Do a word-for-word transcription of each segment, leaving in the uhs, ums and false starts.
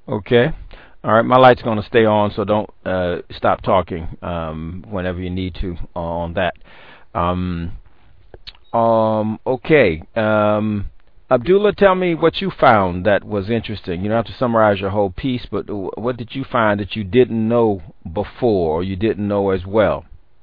Okay. All right. My light's going to stay on, so don't uh, stop talking um, whenever you need to on that. Um, um, okay. Um, Abdullah, tell me what you found that was interesting. You don't have to summarize your whole piece, but what did you find that you didn't know before or you didn't know as well?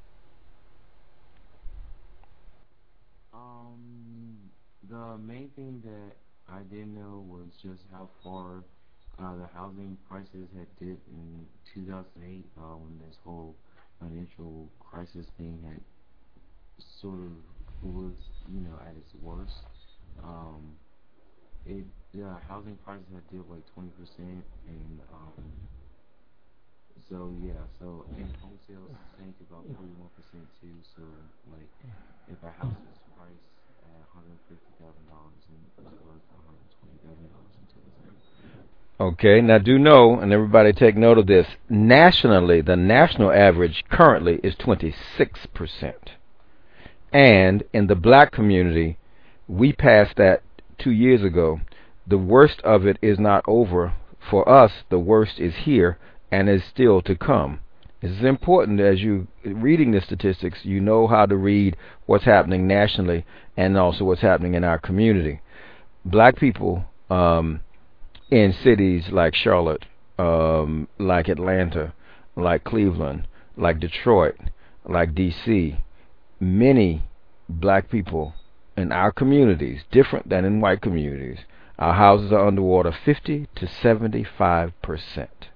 Um, the main thing that I didn't know was just how far uh, the housing prices had dipped in two thousand eight uh, when this whole financial crisis thing had sort of was, you know, at its worst. Um, it yeah, housing prices had dipped like twenty percent, and um, so yeah, so and home sales sank about forty-one percent too. So like, if a house was priced at one hundred fifty thousand dollars and it was worth one hundred twenty thousand dollars in two thousand eight. Okay, now do know, and everybody take note of this, nationally, the national average currently is twenty-six percent. And in the black community, we passed that two years ago. The worst of it is not over. For us, the worst is here and is still to come. It's important as you reading the statistics, you know how to read what's happening nationally and also what's happening in our community. Black people um, in cities like Charlotte, um, like Atlanta, like Cleveland, like Detroit, like D C, many black people in our communities, different than in white communities, our houses are underwater fifty to seventy-five percent.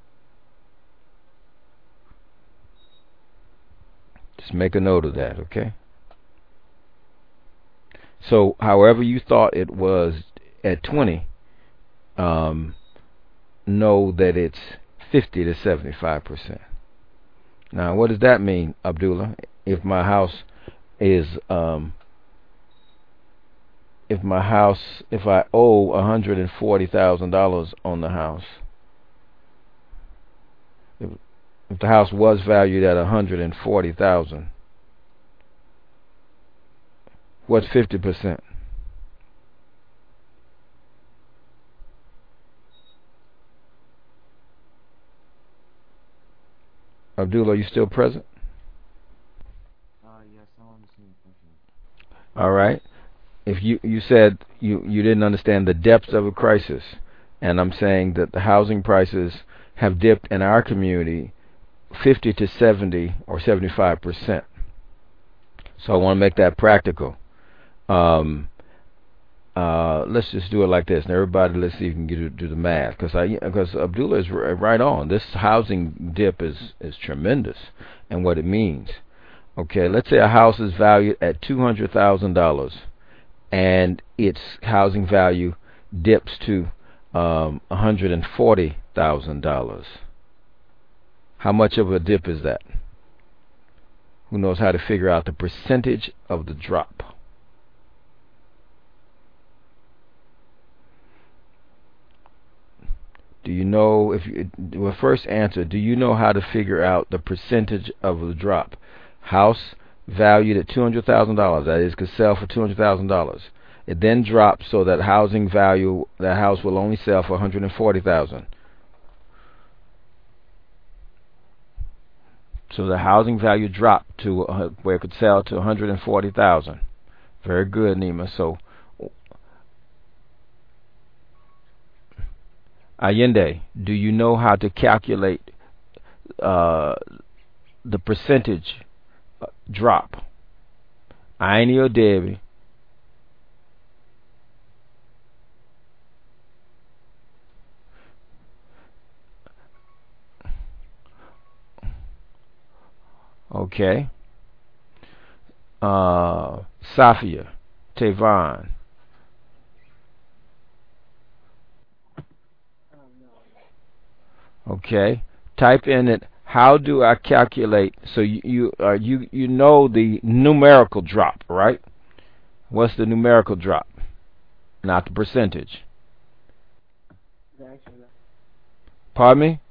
Just make a note of that, okay? So, however you thought it was at twenty, um, know that it's fifty to seventy-five percent. Now, what does that mean, Abdullah? If my house is um, if my house, if I owe one hundred forty thousand dollars on the house, if, if the house was valued at one hundred forty thousand dollars, what's fifty percent? Abdullah, are you still present? Uh, yes, I understand the question. All right. If you you said you you didn't understand the depths of a crisis, and I'm saying that the housing prices have dipped in our community fifty to seventy or seventy-five percent. So I want to make that practical. Um, uh, let's just do it like this. And everybody, let's see if you can get, do the math. Because I because Abdullah is right on. This housing dip is is tremendous, and what it means. Okay, let's say a house is valued at two hundred thousand dollars, and its housing value dips to um, one hundred forty thousand dollars. How much of a dip is that? Who knows how to figure out the percentage of the drop? Do you know if you well first answer, do you know how to figure out the percentage of the drop? House valued at two hundred thousand dollars, that is, could sell for two hundred thousand dollars. It then drops so that housing value, that house will only sell for one hundred forty thousand dollars. So the housing value dropped to uh, where it could sell to one hundred forty thousand dollars. Very good, Nima. So Allende, do you know how to calculate uh, the percentage uh, drop? Aini or Debbie? Okay. Uh, Safia, Tavon. Okay. Type in it. How do I calculate? So you you uh, you you know the numerical drop, right? What's the numerical drop? Not the percentage. Pardon me?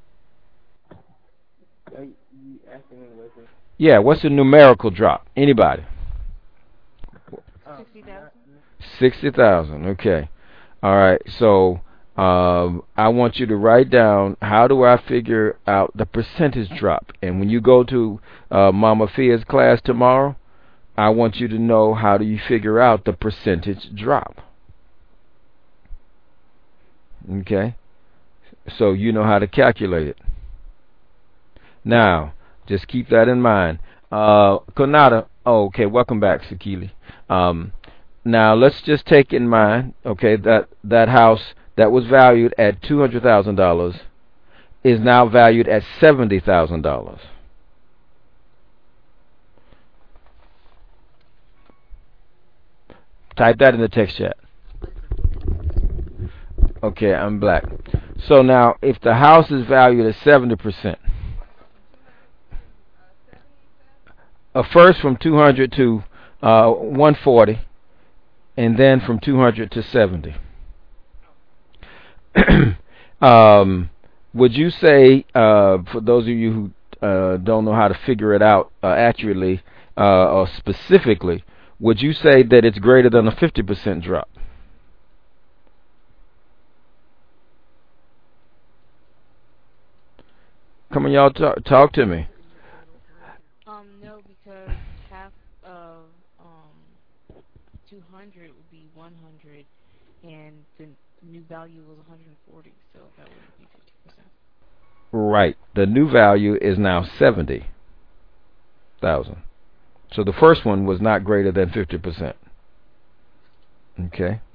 Yeah. What's the numerical drop? Anybody? sixty thousand. Sixty thousand. Okay. All right. So Um, I want you to write down how do I figure out the percentage drop. And when you go to uh, Mama Fia's class tomorrow, I want you to know how do you figure out the percentage drop. Okay? So you know how to calculate it. Now, just keep that in mind. Uh, Konata, oh, okay, welcome back, Sakili. Um, now, let's just take in mind, okay, that that house that was valued at two hundred thousand dollars is now valued at seventy thousand dollars. Type that in the text chat. Okay, I'm black. So now, if the house is valued at seventy percent, uh, first from two hundred to uh, one forty, and then from two hundred to seventy. um, would you say, uh, for those of you who uh, don't know how to figure it out uh, accurately uh, or specifically, would you say that it's greater than a fifty percent drop? Come on, y'all, talk, talk to me. Um, no, because half of um two hundred would be one hundred, and the new value was one hundred forty, so that would be fifty percent. Right. The new value is now seventy thousand. So the first one was not greater than fifty percent. Okay.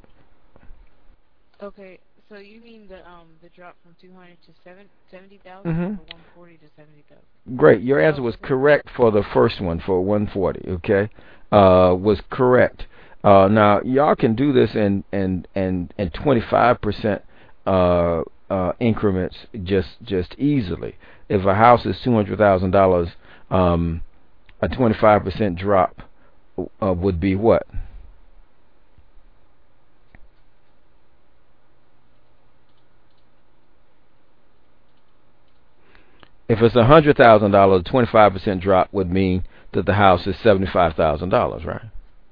Okay, so you mean the um the drop from two hundred to seventy thousand, Mm-hmm. or one forty to seventy thousand? Great. Your answer Oh, was okay. correct for the first one, for one forty. Okay. Uh, was correct. Uh, now y'all can do this in in in, in twenty-five percent uh, uh, increments just just easily. If a house is two hundred thousand dollars, um, a twenty-five percent drop uh, would be what? If it's a hundred thousand dollars, a twenty-five percent drop would mean that the house is seventy-five thousand dollars, right?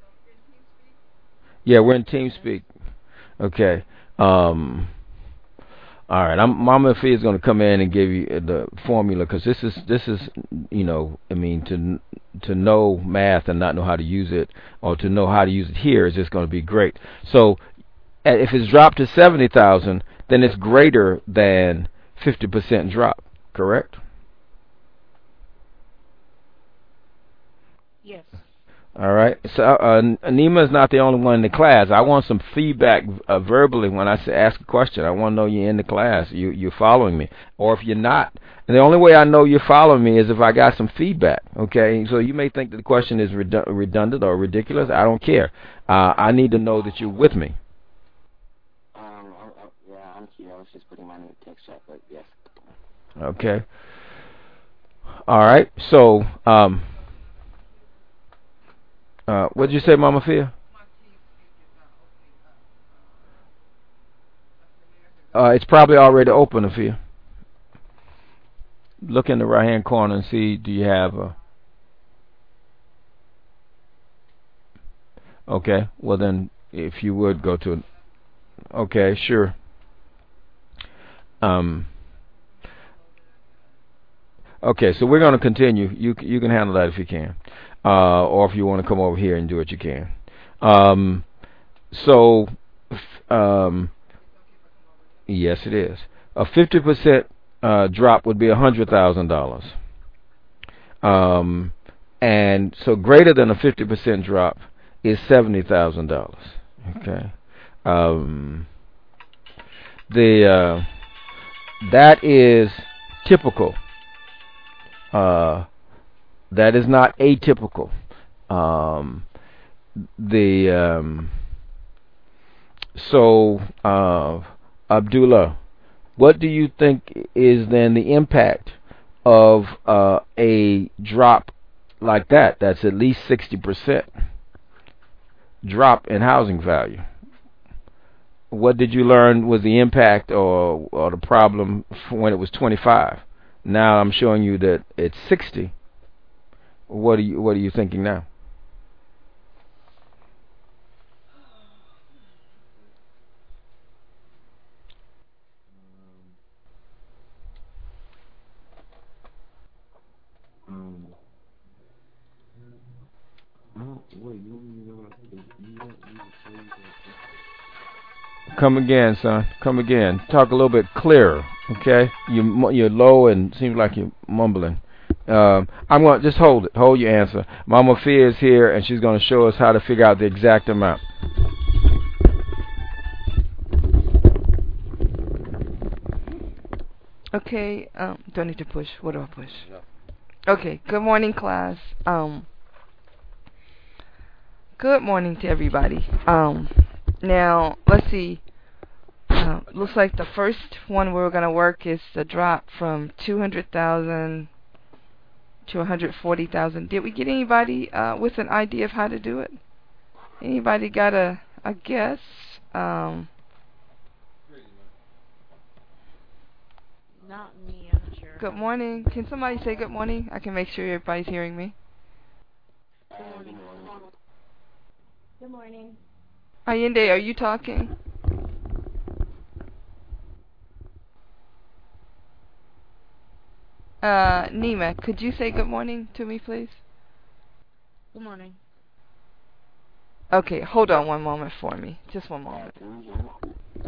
Yeah, we're in TeamSpeak. Okay. Um, all right. I'm, Mama Fee is going to come in and give you the formula, because this is this is you know I mean to to know math and not know how to use it, or to know how to use it here, is just going to be great. So if it's dropped to seventy thousand, then it's greater than fifty percent drop. Correct? Yes. All right. So uh, Anima is not the only one in the class. I want some feedback uh, verbally when I say, ask a question. I want to know you're in the class. You you're following me. Or if you're not, and the only way I know you're following me is if I got some feedback. Okay. So you may think that the question is redu- redundant or ridiculous. I don't care. Uh, I need to know that you're with me. Um. I, I, yeah, I'm here. I was just putting mine in the text chat, but yes. Okay. All right. So um. Uh, what did you say, Mama Fia? Uh, it's probably already open, Afia. Look in the right-hand corner and see, do you have a... Okay, well then, if you would go to... Okay, sure. Um. Okay, so we're going to continue. You you can handle that if you can. Uh, or if you want to come over here and do it, you can. Um, so, um, yes, it is. A fifty percent uh, drop would be one hundred thousand dollars. Um, and so greater than a fifty percent drop is seventy thousand dollars. Okay. Um, the uh, that is typical. Uh, that is not atypical. Um, the um, so uh, Abdullah, what do you think is then the impact of uh, a drop like that? That's at least sixty percent drop in housing value. What did you learn was the impact or or the problem when it was twenty-five? Now I'm showing you that it's sixty. What are you What are you thinking now? Come again, son. Come again. Talk a little bit clearer, okay? You mu- you're low and seems like you're mumbling. Um, I'm going to just hold it. Hold your answer. Mama Fia is here, and she's going to show us how to figure out the exact amount. Okay. Um, don't need to push. What do I push? Okay. Good morning, class. Um, good morning to everybody. Um, now let's see. Uh, looks like the first one we're going to work is the drop from two hundred thousand to one hundred forty thousand. Did we get anybody uh, with an idea of how to do it? Anybody got a, a guess? Um, Not me, I'm not sure. good morning. Can somebody say good morning? I can make sure everybody's hearing me. Uh, good morning. Good morning. Allende, are you talking? Uh, Nima, could you say good morning to me, please? Good morning. Okay, hold on one moment for me. Just one moment. Can you hear me?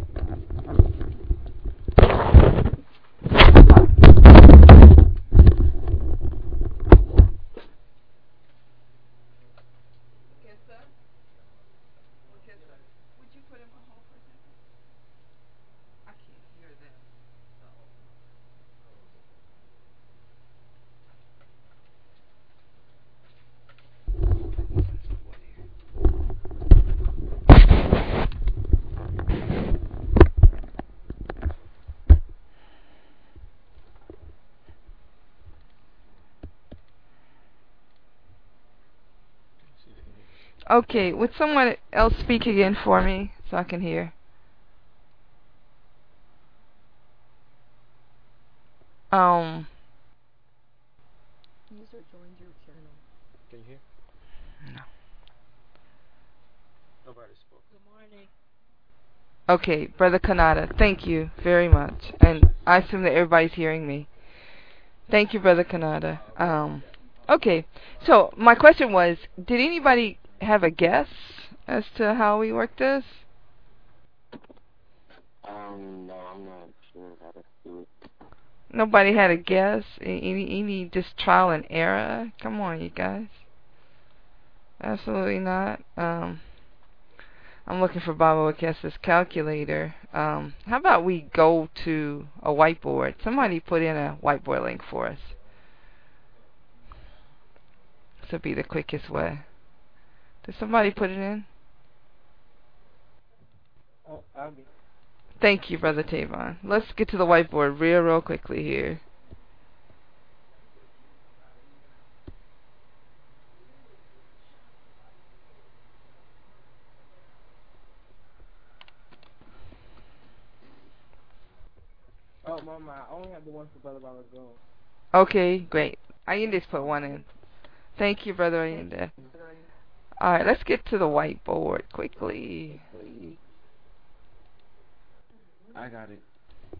Okay, would someone else speak again for me so I can hear? Um. User joined your channel. Can you hear? No. Nobody spoke. Good morning. Okay, Brother Kanata, thank you very much. And I assume that everybody's hearing me. Thank you, Brother Kanata. Um, okay, so my question was, did anybody have a guess as to how we work this? Um, no, I'm not sure how to do it. Nobody had a guess? Any, any just trial and error? Come on, you guys. Absolutely not. Um, I'm looking for Baba Wakessa's calculator. Um, how about we go to a whiteboard? Somebody put in a whiteboard link for us. This will be the quickest way. Did somebody put it in? Oh, I'll be. Thank you, Brother Tavon. Let's get to the whiteboard real, real quickly here. Oh, Mama, I only have the one for Brother Baba Go. Okay, great. Allende put one in. Thank you, Brother Allende. Alright, let's get to the whiteboard quickly. I got it.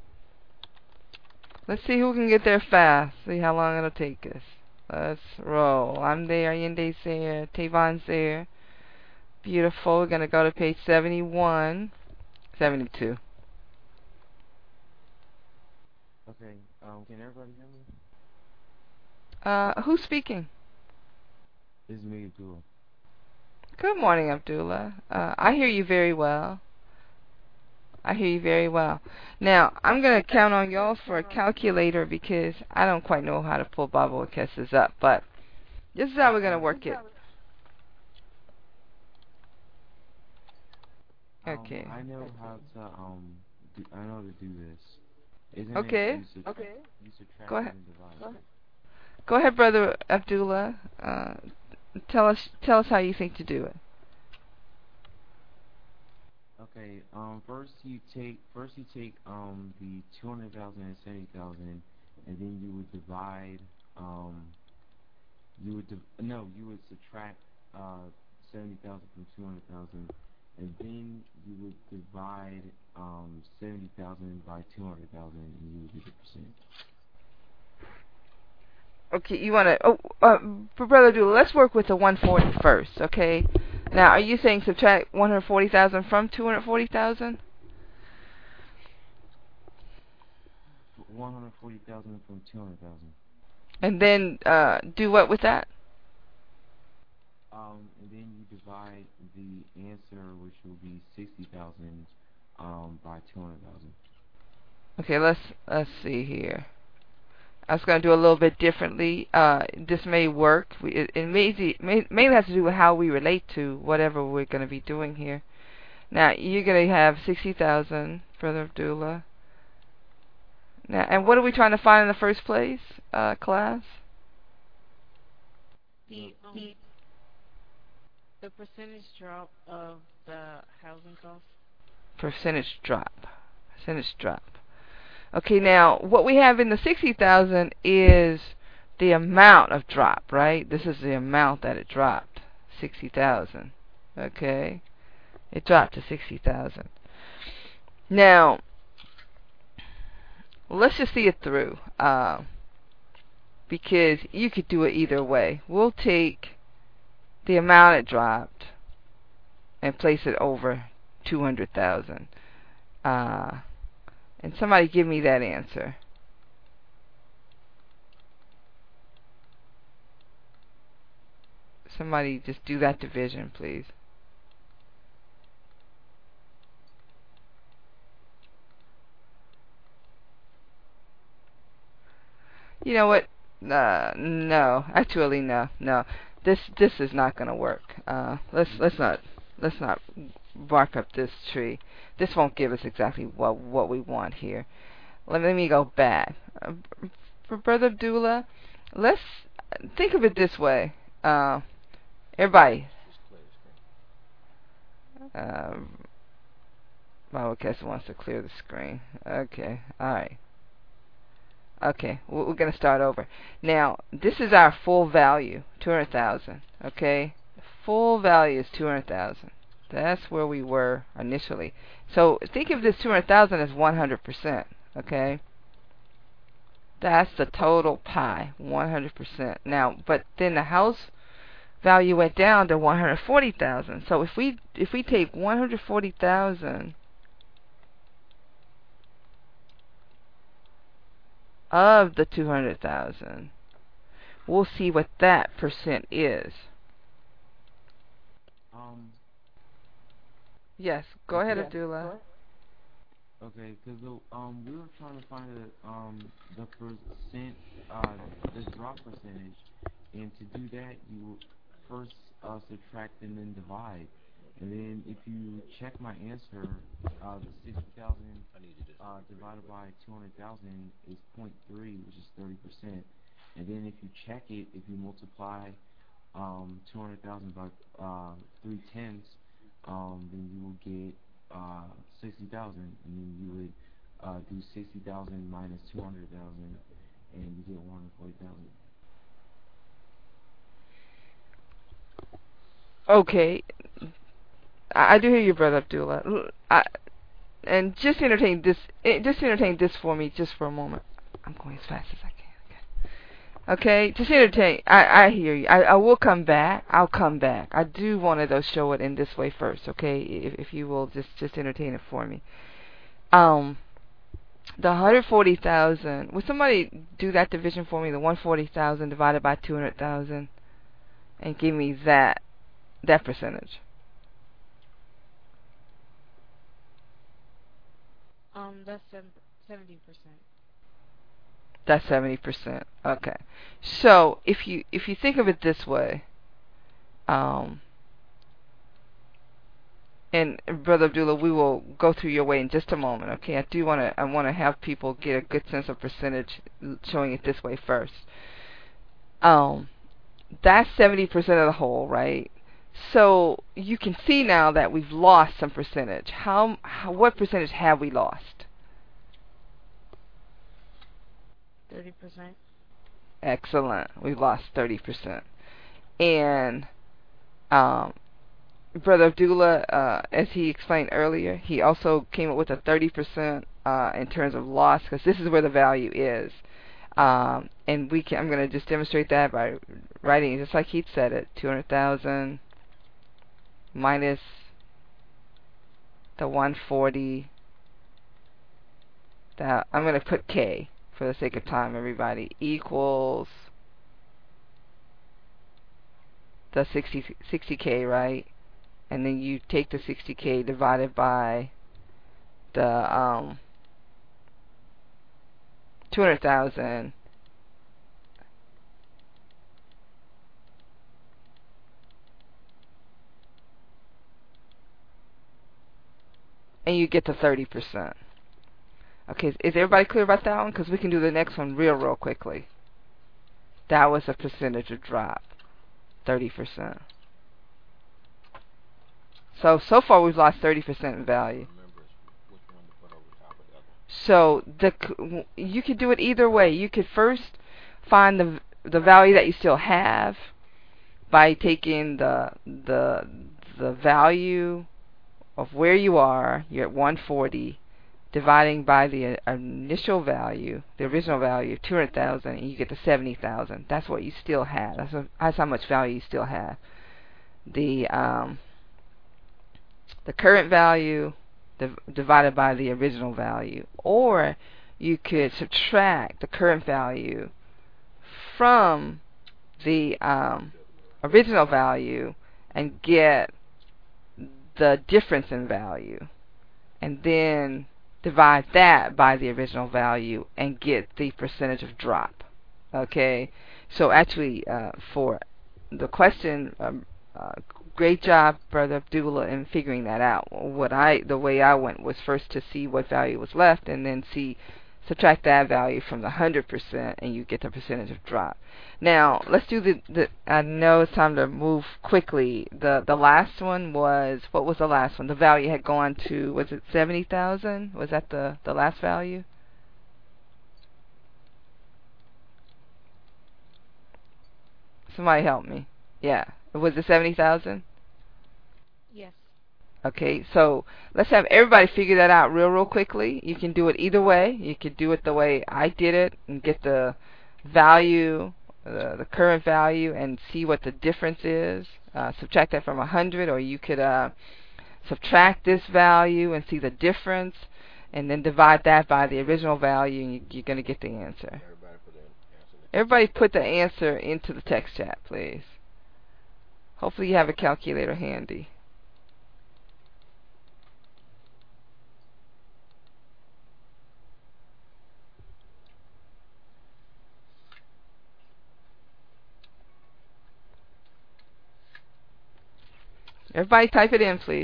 Let's see who can get there fast. See how long it'll take us. Let's roll. I'm there. Allende's there. Tavon's there. Beautiful. We're going to go to page seventy-one. seventy-two. Okay, um, can everybody hear me? Uh, who's speaking? This is me, Abdullah. Good morning, Abdullah. Uh, I hear you very well. I hear you very well. Now, I'm going to count on y'all for a calculator because I don't quite know how to pull Baba Wakessa's up, but this is how we're going to work it. Okay. Um, I know how to, um, do, I know to do this. Isn't Okay. it you sub- Okay. you subtract Go ahead. and divide? Go ahead. Go ahead, Brother Abdullah. Uh, tell us tell us how you think to do it. Okay, um, first you take, first you take, um, the two hundred thousand and seventy thousand, and then you would divide, um, you would, div- no, you would subtract, uh, seventy thousand from two hundred thousand, and then you would divide, um, seventy thousand by two hundred thousand, and you would get the percent. Okay, you want to, oh, uh, for Brother Abdullah, let's work with the one forty first, okay? Now, are you saying subtract one hundred forty thousand from two hundred forty thousand? one hundred forty thousand from two hundred thousand. And then uh, do what with that? Um, and then you divide the answer, which will be sixty thousand, um, by two hundred thousand. Okay, let's let's see here. I was going to do a little bit differently. Uh, this may work. We, it it may, may mainly has to do with how we relate to whatever we're going to be doing here. Now you're going to have sixty thousand, Brother Abdullah. Now, and what are we trying to find in the first place, uh, class? The um, the percentage drop of the housing cost. Percentage drop. Percentage drop. Okay, now what we have in the sixty thousand is the amount of drop, right? This is the amount that it dropped, sixty thousand. Okay, it dropped to sixty thousand. Now, let's just see it through, uh, because you could do it either way. We'll take the amount it dropped and place it over two hundred thousand. Uh, and somebody give me that answer. Somebody just do that division, please. You know what? Uh, no, actually, no, no. This this is not going to work. Uh, let's let's not let's not bark up this tree. This won't give us exactly what what we want here. Let me, let me go back. Uh, for Brother Abdullah, let's think of it this way. Uh, everybody. Um, Bible Cast wants to clear the screen. Okay, all right. Okay, we're going to start over. Now, this is our full value, two hundred thousand. Okay, full value is two hundred thousand. That's where we were initially. So think of this two hundred thousand as one hundred percent. Okay, that's the total pie, one hundred percent. Now, but then the house value went down to one hundred forty thousand. So if we if we take one hundred forty thousand of the two hundred thousand, we'll see what that percent is. Um. Yes, go okay. ahead, Abdullah. Okay, because um we were trying to find the um the percent uh the drop percentage, and to do that you first uh, subtract and then divide, and then if you check my answer, uh the sixty thousand uh divided by two hundred thousand is point three, which is thirty percent, and then if you check it, if you multiply um two hundred thousand by uh three tenths, um then you will get uh sixty thousand, and then you would uh do sixty thousand minus two hundred thousand, and you get one hundred forty thousand. Okay, I, I do hear you, Brother Abdullah. I, and just entertain this. eh, Just entertain this for me, just for a moment. I'm going as fast as I can. Okay, okay? Just entertain. I I hear you. I I will come back. I'll come back. I do want to though show it in this way first. Okay, if if you will just just entertain it for me. Um, the one hundred forty thousand. Would somebody do that division for me? The one hundred forty thousand divided by two hundred thousand, and give me that that percentage. Um, that's seventy percent. That's seventy percent. Okay. So if you if you think of it this way, um, and Brother Abdullah, we will go through your way in just a moment. Okay. I do want to I want to have people get a good sense of percentage, showing it this way first. Um, that's seventy percent of the whole, right? So you can see now that we've lost some percentage. How, how what percentage have we lost? thirty percent. Excellent. We've lost thirty percent. And um, Brother Abdullah, uh, as he explained earlier, he also came up with a thirty percent uh, in terms of loss, because this is where the value is. Um, and we can, I'm going to just demonstrate that by writing it just like he said it. two hundred thousand minus the one hundred forty. That I'm going to put K. for the sake of time, everybody, equals the sixty, sixty K, right? And then you take the sixty K divided by the um, two hundred thousand. And you get to thirty percent. Okay, is everybody clear about that one? Because we can do the next one real, real quickly. That was a percentage of drop, thirty percent. So, so far we've lost thirty percent in value. So, the you could do it either way. You could first find the the value that you still have by taking the the the value of where you are. You're at one forty, dividing by the initial value, the original value of two hundred thousand, and you get to seventy thousand. That's what you still have. That's, a, that's how much value you still have. The um, the current value div divided by the original value, or you could subtract the current value from the um, original value and get the difference in value, and then divide that by the original value and get the percentage of drop. Okay, so actually uh, for the question, um, uh, great job, Brother Abdullah, in figuring that out. What I, the way I went was first to see what value was left, and then see, subtract that value from the one hundred percent, and you get the percentage of drop. Now, let's do the, the, I know it's time to move quickly. The the last one was, what was the last one? The value had gone to, was it seventy thousand? Was that the, the last value? Somebody help me. Yeah. Was it seventy thousand? Yes. Okay, so let's have everybody figure that out real, real quickly. You can do it either way. You could do it the way I did it and get the value, uh, the current value, and see what the difference is. Uh, subtract that from one hundred, or you could uh, subtract this value and see the difference, and then divide that by the original value, and you, you're going to get the answer. Everybody put the answer into the text chat, please. Hopefully you have a calculator handy. Everybody type it in, please.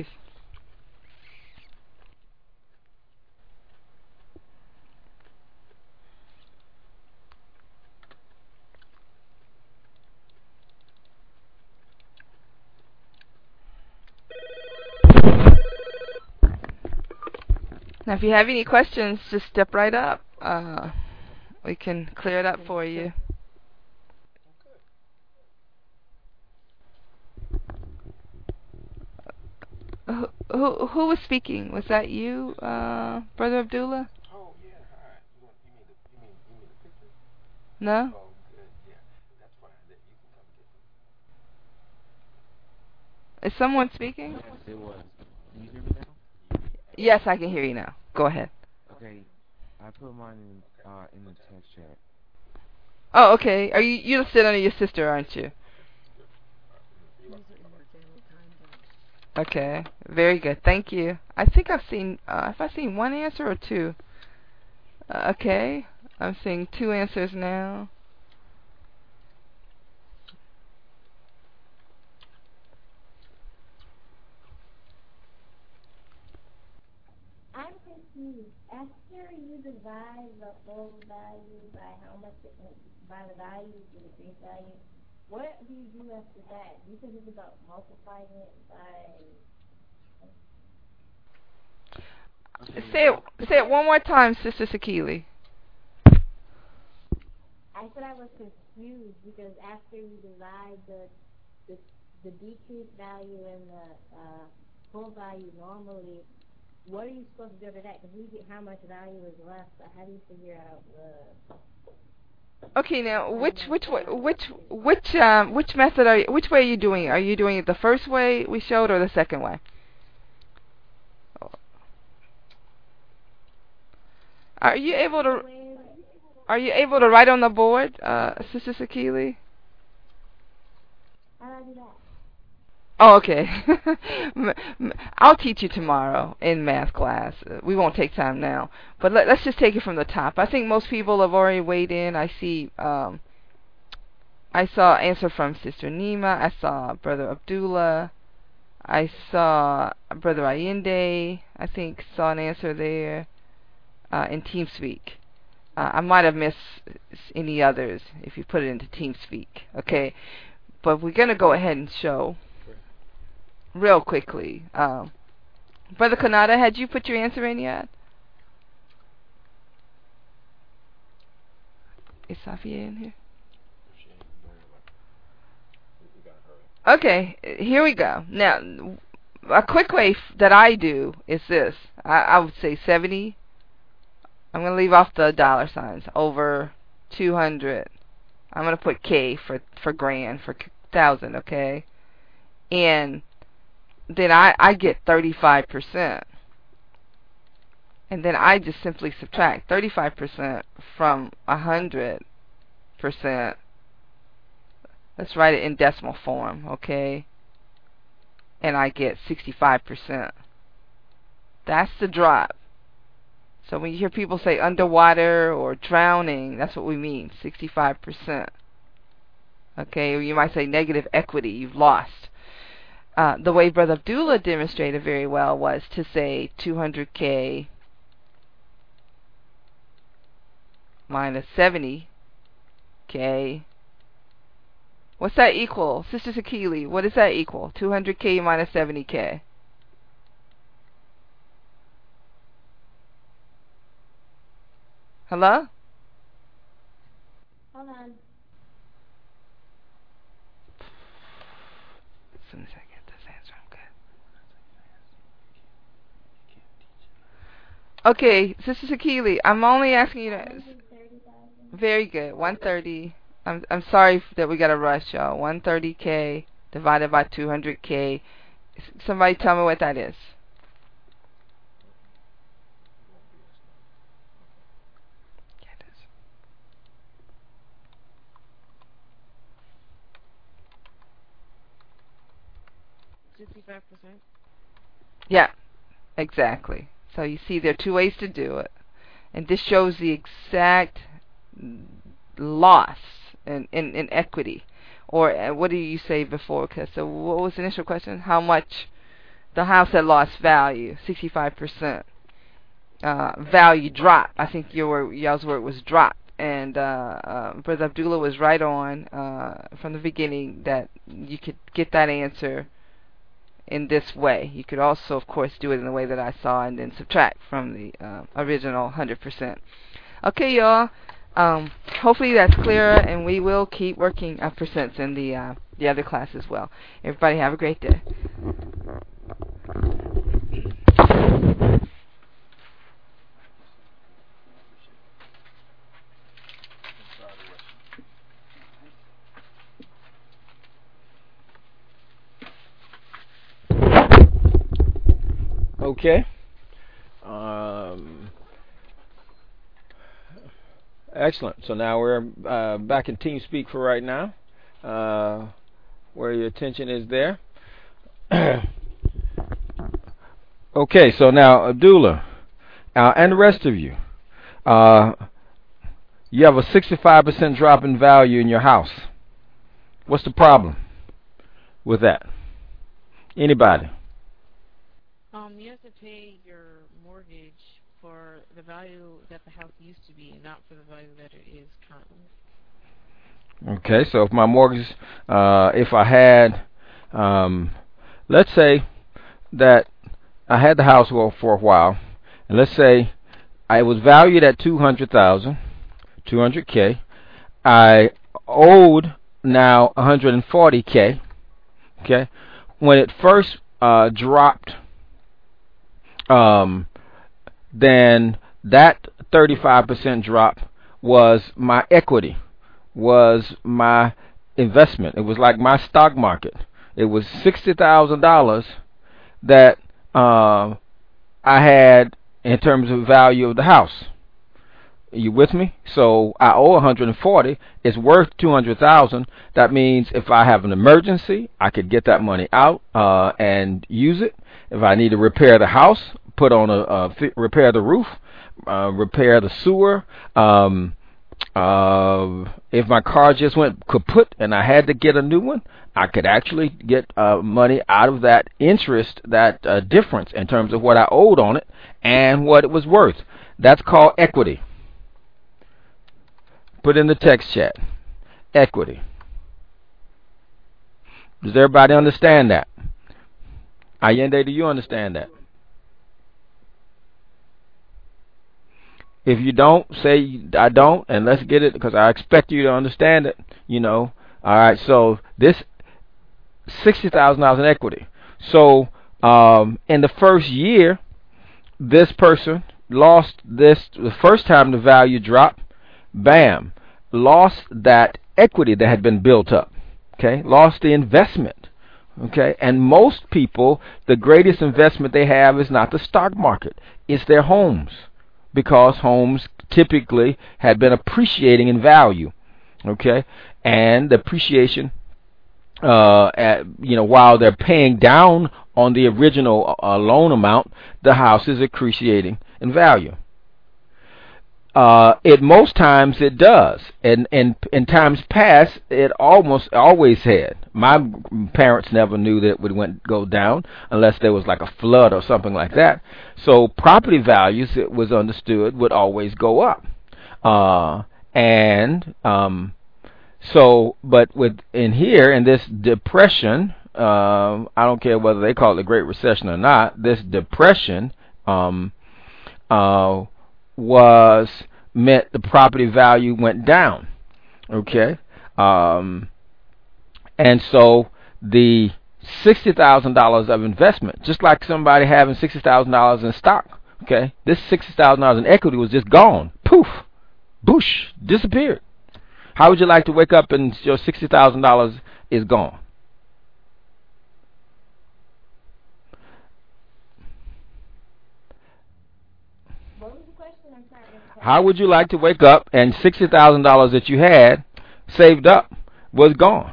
Now, if you have any questions, just step right up. Uh, we can clear it up for you. Who, who, who was speaking? Was that you, uh, Brother Abdullah? Oh, yeah, hi. You, want, you, mean the, you, mean, you mean the picture? No? Oh, good, yeah. That's fine. You can come get them. Is someone speaking? Yes, it was. Can you hear me now? Yes, I can hear you now. Go ahead. Okay, I put mine in, uh, in the text chat. Oh, okay. Are you you sit under your sister, aren't you? Okay, very good. Thank you. I think I've seen, uh, have I seen one answer or two? Uh, okay, I'm seeing two answers now. I'm confused. After you divide the whole value by how much it, by the value to the face value, what do you do after that? You said it's about multiplying it by. Okay. Say it, say it one more time, Sister Sakili. I said I was confused because after you divide the the, the decreased value and the uh, full value normally, what are you supposed to do after that? Because we get how much value is left, but how do you figure out the? Okay, now which which way, which which um which method are you, which way are you doing it? Are you doing it the first way we showed or the second way? Are you able to? Are you able to write on the board, uh, Sister Sakili? How do I do that? Oh, okay. M- m- I'll teach you tomorrow in math class. Uh, we won't take time now, but let, let's just take it from the top. I think most people have already weighed in. I see. Um, I saw answer from Sister Nima. I saw Brother Abdullah. I saw Brother Allende. I think saw an answer there uh, in TeamSpeak. Uh, I might have missed any others if you put it into TeamSpeak. Okay, but we're gonna go ahead and show real quickly. Um, Brother Kanata, had you put your answer in yet? Is Safia in here? Okay, here we go. Now, a quick way f- that I do is this. I, I would say seventy. I'm going to leave off the dollar signs. Over two hundred. I'm going to put K for, for grand, for k- thousand, okay? And then I, I get thirty-five percent. And then I just simply subtract thirty-five percent from one hundred percent. Let's write it in decimal form, okay? And I get sixty-five percent. That's the drop. So when you hear people say underwater or drowning, that's what we mean, sixty-five percent. Okay, or you might say negative equity, you've lost. Uh, the way Brother Abdullah demonstrated very well was to say two hundred K minus seventy K. What's that equal? Sister Sakili, what does that equal? two hundred K minus seventy K. Hello? Hold on. As soon as I get this answer, I'm good. Okay, Sister Sakili, I'm only asking you to... one hundred thirty thousand. Very good, one hundred thirty. I'm I'm sorry that we got to rush, y'all. one hundred thirty K divided by two hundred K. Somebody tell me what that is. Yeah, it is. sixty-five percent. Yeah, exactly. So you see there are two ways to do it. And this shows the exact loss in, in, in equity. Or uh, what did you say before? Cause so what was the initial question? How much the house had lost value? sixty-five percent. Uh, value drop. I think your y'all's word was drop. And uh, uh, Brother Abdullah was right on uh, from the beginning that you could get that answer in this way. You could also, of course, do it in the way that I saw and then subtract from the uh, original one hundred percent. Okay, y'all. Um, hopefully that's clearer, and we will keep working uh, percents in the uh, the other class as well. Everybody have a great day. Okay. Um, excellent. So now we're uh, back in TeamSpeak for right now, uh, where your attention is there. Okay, so now Abdullah uh, and the rest of you, uh, you have a sixty-five percent drop in value in your house. What's the problem with that? Anybody? Um, you have to pay your mortgage for the value that the house used to be, and not for the value that it is currently. Okay, so if my mortgage, uh, if I had, um, let's say that I had the house for for a while, and let's say I was valued at two hundred thousand, two hundred K. I owed now one hundred forty K. Okay, when it first uh, dropped, um, then that thirty-five percent drop was my equity, was my investment. It was like my stock market. It was sixty thousand dollars that uh, I had in terms of value of the house. You with me? So I owe one hundred forty. It's worth two hundred thousand. That means if I have an emergency, I could get that money out uh, and use it. If I need to repair the house, put on a, a fi- repair the roof, uh, repair the sewer. Um, uh, if my car just went kaput and I had to get a new one, I could actually get uh, money out of that interest, that uh, difference in terms of what I owed on it and what it was worth. That's called equity. Put in the text chat. Equity. Does everybody understand that? Allende, do you understand that? If you don't, say I don't, and let's get it, because I expect you to understand it. You know. All right. So this sixty thousand dollars in equity. So um, in the first year, this person lost this. The first time the value dropped, bam, lost that equity that had been built up. Okay, lost the investment. Okay, and most people, the greatest investment they have is not the stock market; it's their homes, because homes typically had been appreciating in value. Okay, and the appreciation, uh, at, you know, while they're paying down on the original uh, loan amount, the house is appreciating in value. Uh, it most times it does, and and in times past it almost always had. My parents never knew that it would went go down unless there was like a flood or something like that. So property values, it was understood, would always go up. Uh, and um, so, but with in here in this depression, uh, I don't care whether they call it the Great Recession or not. This depression. Um, uh, was meant the property value went down. Okay, um, and so the sixty thousand dollars of investment, just like somebody having sixty thousand dollars in stock. Okay, this sixty thousand dollars in equity was just gone. Poof, boosh, disappeared. How would you like to wake up and your sixty thousand dollars is gone? How would you like to wake up and sixty thousand dollars that you had saved up was gone?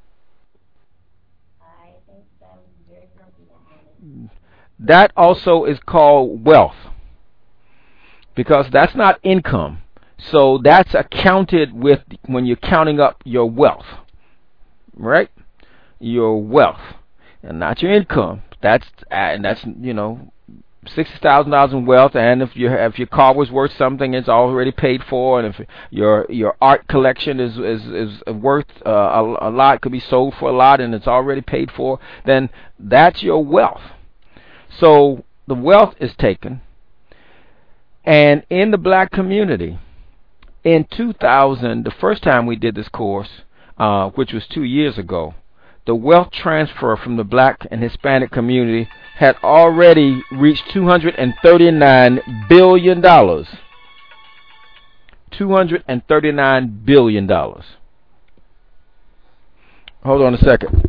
I think that was very grumpy. That also is called wealth, because that's not income. So that's accounted with when you're counting up your wealth, right? Your wealth, and not your income. That's and that's you know. Sixty thousand dollars in wealth, and if your if your car was worth something, it's already paid for. And if your your art collection is is is worth uh, a, a lot, could be sold for a lot, and it's already paid for, then that's your wealth. So the wealth is taken, and in the black community, in two thousand, the first time we did this course, uh, which was two years ago, the wealth transfer from the black and Hispanic community had already reached two hundred thirty-nine billion dollars. two hundred thirty-nine billion dollars. Hold on a second.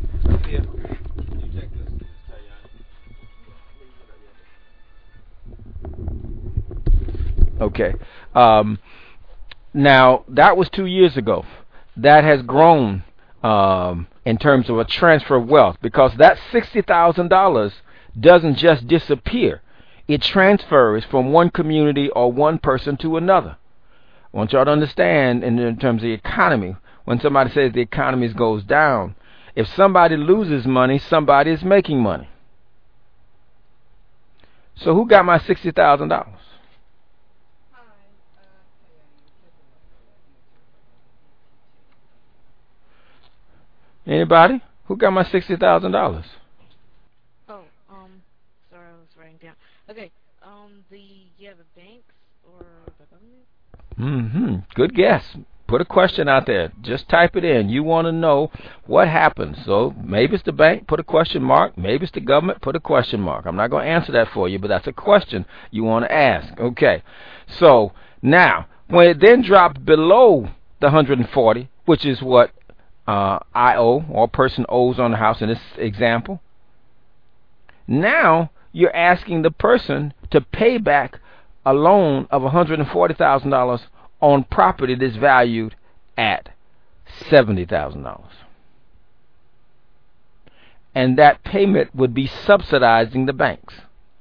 Okay. Um, now, that was two years ago. That has grown um, in terms of a transfer of wealth, because that sixty thousand dollars doesn't just disappear. It transfers from one community or one person to another. I want y'all to understand in, in terms of the economy, when somebody says the economy goes down, if somebody loses money, somebody is making money. So who got my sixty thousand dollars? Anybody? Who got my sixty thousand dollars? Oh, um, sorry, I was writing down. Okay, um, the, yeah, the banks or the government? Mm-hmm. Good guess. Put a question out there. Just type it in. You want to know what happens. So maybe it's the bank, put a question mark. Maybe it's the government, put a question mark. I'm not going to answer that for you, but that's a question you want to ask. Okay. So now, when it then dropped below the one hundred forty, which is what uh, I owe, or a person owes on the house in this example, now you're asking the person to pay back a loan of one hundred forty thousand dollars on property that's valued at seventy thousand dollars. And that payment would be subsidizing the banks.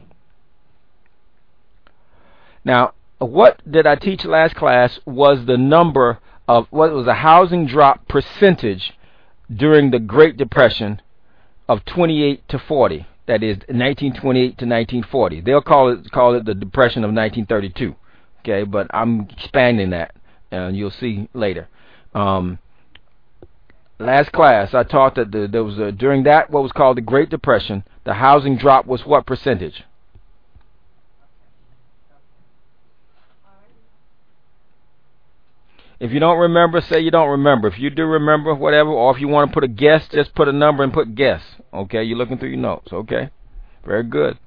Now, what did I teach last class was the number of what was the housing drop percentage during the Great Depression of twenty-eight to forty. That is nineteen twenty-eight to nineteen forty. They'll call it call it the Depression of nineteen thirty-two. Okay, but I'm expanding that, and you'll see later. Um, last class, I taught that the, there was a, during that what was called the Great Depression, the housing drop was what percentage? If you don't remember, say you don't remember. If you do remember, whatever, or if you want to put a guess, just put a number and put guess. Okay, you're looking through your notes. Okay, very good.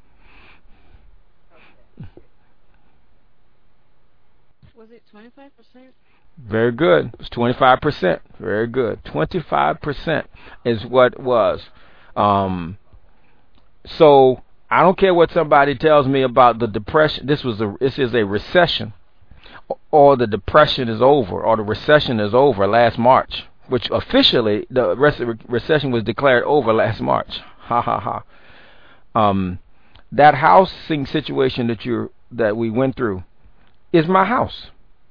Was it twenty-five percent? Very good. It's twenty-five percent. Very good. twenty-five percent is what it was. Um, so I don't care what somebody tells me about the depression. This was a. This is a recession. Or the depression is over, or the recession is over last March, which officially the recession was declared over last March. Ha ha ha. Um, that housing situation that you that we went through is my house.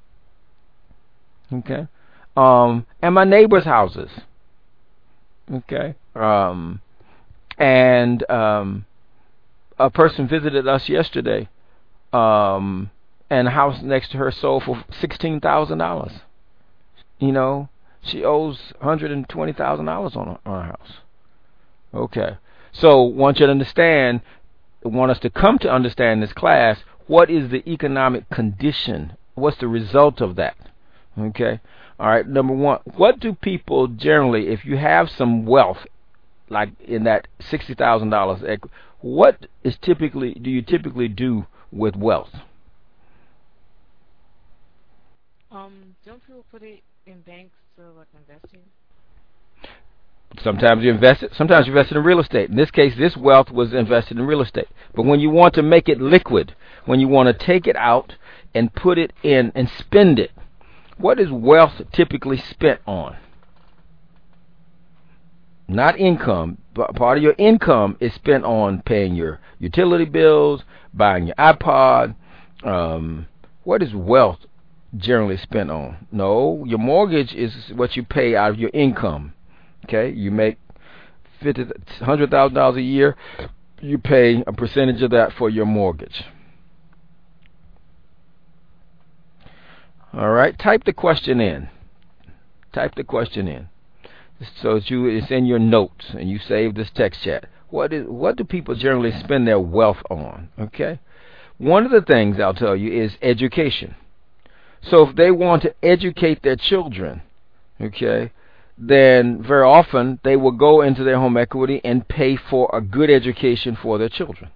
Okay. Um, and my neighbors' houses. Okay. Um, and um, a person visited us yesterday. Um. And the house next to her sold for sixteen thousand dollars. You know, she owes one hundred twenty thousand dollars on, on her house. Okay. So, want you to understand, want us to come to understand this class, what is the economic condition? What's the result of that? Okay. All right. Number one, what do people generally, if you have some wealth, like in that sixty thousand dollars, what is typically, do you typically do with wealth? Um, don't people put it in banks to like investing? Sometimes you invest it. Sometimes you invest it in real estate. In this case, this wealth was invested in real estate. But when you want to make it liquid, when you want to take it out and put it in and spend it, what is wealth typically spent on? Not income, but part of your income is spent on paying your utility bills, buying your iPod. Um, what is wealth generally spent on? No, your mortgage is what you pay out of your income. Okay, you make fifty, hundred thousand dollars a year. You pay a percentage of that for your mortgage. All right, type the question in. Type the question in, so that you it's in your notes and you save this text chat. What is what do people generally spend their wealth on? Okay, one of the things I'll tell you is education. So if they want to educate their children, okay, then very often they will go into their home equity and pay for a good education for their children.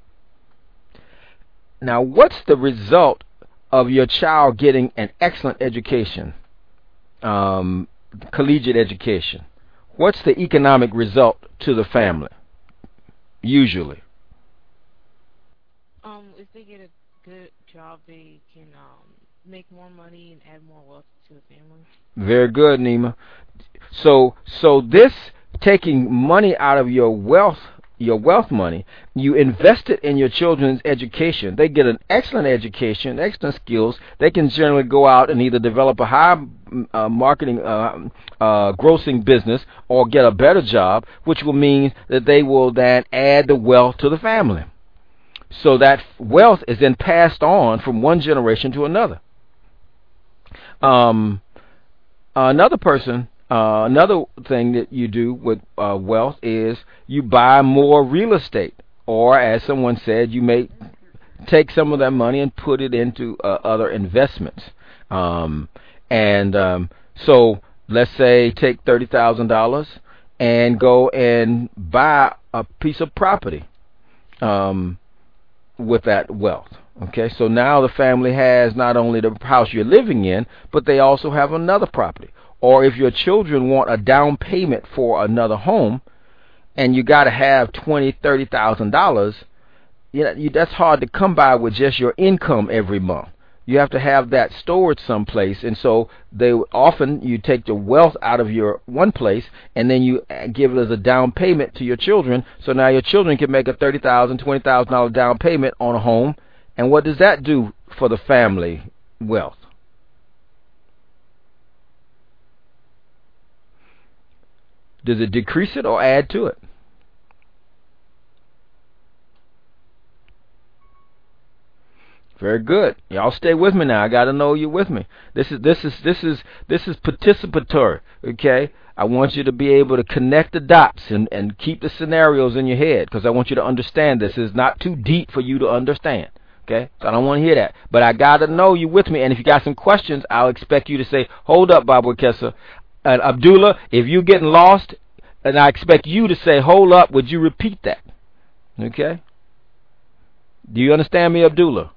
Now, what's the result of your child getting an excellent education, um, collegiate education? What's the economic result to the family, usually? Um, if they get a good job, they can um make more money and add more wealth to the family. Very good, Nima. So, so this taking money out of your wealth, your wealth money, you invest it in your children's education. They get an excellent education, excellent skills. They can generally go out and either develop a high uh, marketing, uh, uh, grossing business, or get a better job, which will mean that they will then add the wealth to the family. So that wealth is then passed on from one generation to another. Um, another person, uh, another thing that you do with uh, wealth is you buy more real estate, or as someone said, you may take some of that money and put it into uh, other investments. Um, and um, so let's say take thirty thousand dollars and go and buy a piece of property um, with that wealth. Okay, so now the family has not only the house you're living in, but they also have another property. Or if your children want a down payment for another home, and you got to have twenty, thirty thousand dollars, you know, you, that's hard to come by with just your income every month. You have to have that stored someplace, and so they often you take the wealth out of your one place, and then you give it as a down payment to your children. So now your children can make a thirty thousand, twenty thousand dollar down payment on a home. And what does that do for the family wealth? Does it decrease it or add to it? Very good. Y'all stay with me now. I got to know you're with me. This is this is this is this is participatory. Okay. I want you to be able to connect the dots and and keep the scenarios in your head, because I want you to understand this is not too deep for you to understand. Okay. So I don't want to hear that. But I got to know you're with me. And if you got some questions, I'll expect you to say, "Hold up, Baba Kessa." And Abdullah, if you're getting lost, and I expect you to say, "Hold up," would you repeat that? Okay. Do you understand me, Abdullah?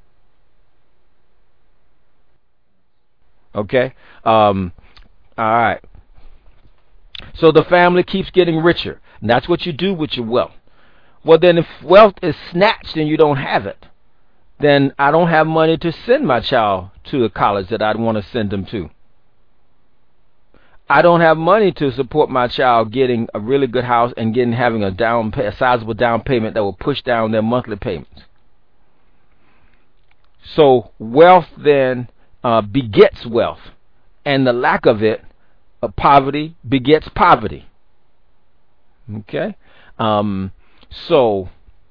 Okay. Um, all right. So the family keeps getting richer. And that's what you do with your wealth. Well, then if wealth is snatched and you don't have it, then I don't have money to send my child to the college that I'd want to send them to. I don't have money to support my child getting a really good house and getting having a down pay, a sizable down payment that will push down their monthly payments. So wealth then Uh, begets wealth, and the lack of it, uh, poverty begets poverty. Okay, um, so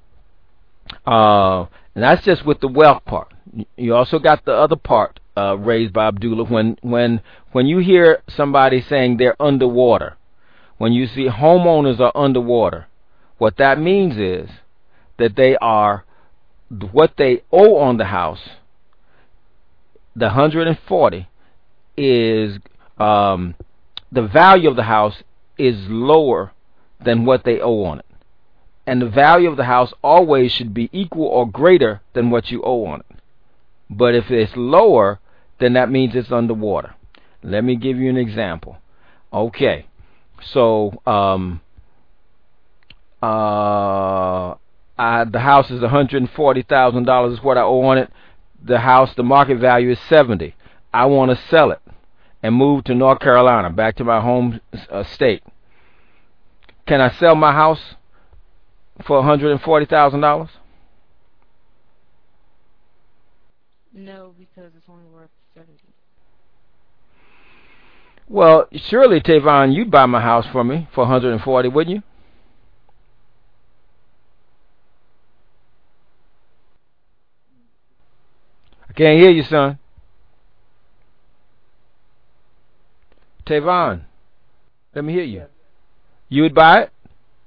uh, and that's just with the wealth part. You also got the other part uh, raised by Abdullah. When when when you hear somebody saying they're underwater, when you see homeowners are underwater, what that means is that they are what they owe on the house. The one hundred forty is um, the value of the house is lower than what they owe on it, and the value of the house always should be equal or greater than what you owe on it. But if it's lower, then that means it's underwater. Let me give you an example. Okay, so um, uh, I, the house is one hundred forty thousand dollars is what I owe on it. The house, the market value is seventy. I want to sell it and move to North Carolina, back to my home uh, state. Can I sell my house for one hundred forty thousand dollars? No, because it's only worth seventy. Well, surely, Tavon, you'd buy my house for me for one hundred forty, wouldn't you? I can't hear you, son. Tavon, let me hear you. You would buy it?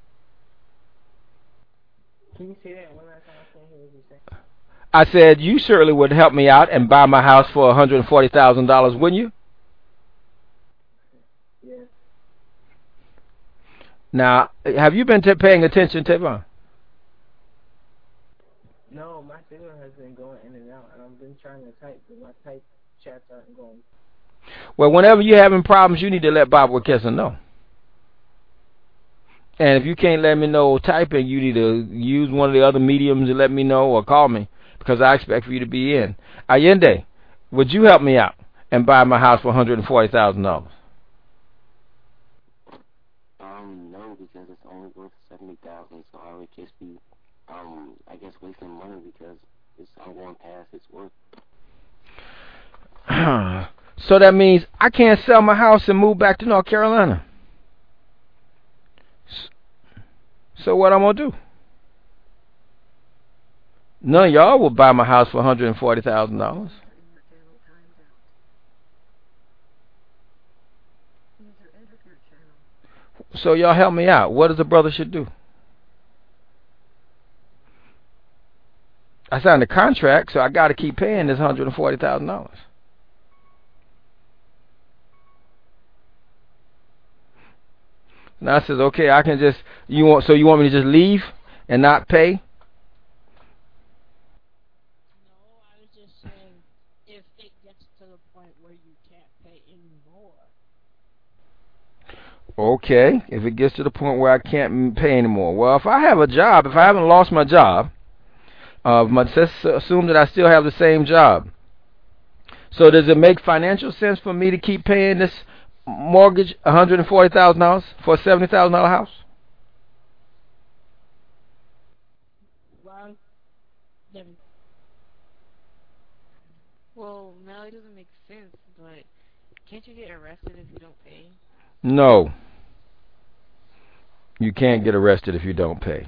Can you say that one last time? I can't hear what you say. I said you certainly would help me out and buy my house for one hundred forty thousand dollars, wouldn't you? Yeah. Now, have you been t- paying attention, Tavon? No, my signal has been going in and out, and I've been trying to type, but my type chats aren't going. Well, whenever you're having problems, you need to let Bob Kessa know. And if you can't let me know typing, you need to use one of the other mediums to let me know or call me, because I expect for you to be in. Allende, would you help me out and buy my house for one hundred forty thousand dollars? Um, no, because it's only worth seventy thousand, so I would just be, um, I guess wasting money because it's I'm going past its worth. So that means I can't sell my house and move back to North Carolina. So what I'm gonna do? None of y'all will buy my house for one hundred forty thousand dollars. So y'all help me out. What does a brother should do? I signed a contract, so I got to keep paying this one hundred forty thousand dollars. Now I says, okay, I can just you want so you want me to just leave and not pay? No, I was just saying if it gets to the point where you can't pay anymore. Okay, if it gets to the point where I can't pay anymore. Well, if I have a job, if I haven't lost my job, uh, my, let's assume that I still have the same job. So does it make financial sense for me to keep paying this mortgage one hundred forty thousand dollars for a seventy thousand dollar house? Well, then- well, now it doesn't make sense, but can't you get arrested if you don't pay? No. You can't get arrested if you don't pay.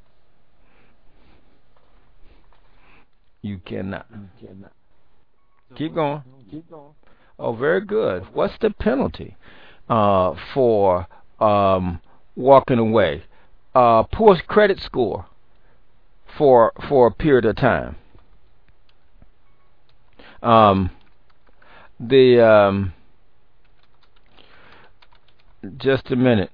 You cannot. You cannot. Keep going. Keep going. Oh, very good. What's the penalty uh, for um, walking away? Uh, poor credit score for for a period of time. Um, the um, just a minute.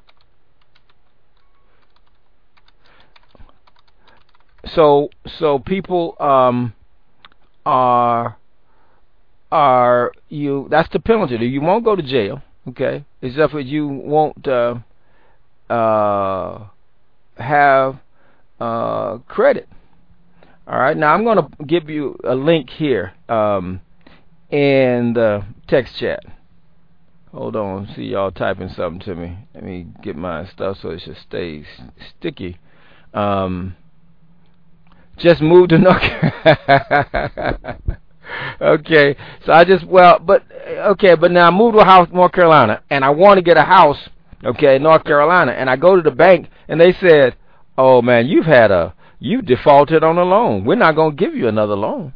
So so people um, are are you? That's the penalty. You won't go to jail, okay? Except for you won't uh, uh, have uh, credit. All right. Now I'm going to give you a link here um, in the text chat. Hold on. See y'all typing something to me. Let me get my stuff so it should stay sticky. Um, just moved to North Carolina. Okay, so I just well, but okay, but now I moved to a house, North Carolina, and I want to get a house, okay, in North Carolina, and I go to the bank, and they said, "Oh man, you've had a, you defaulted on a loan. We're not going to give you another loan."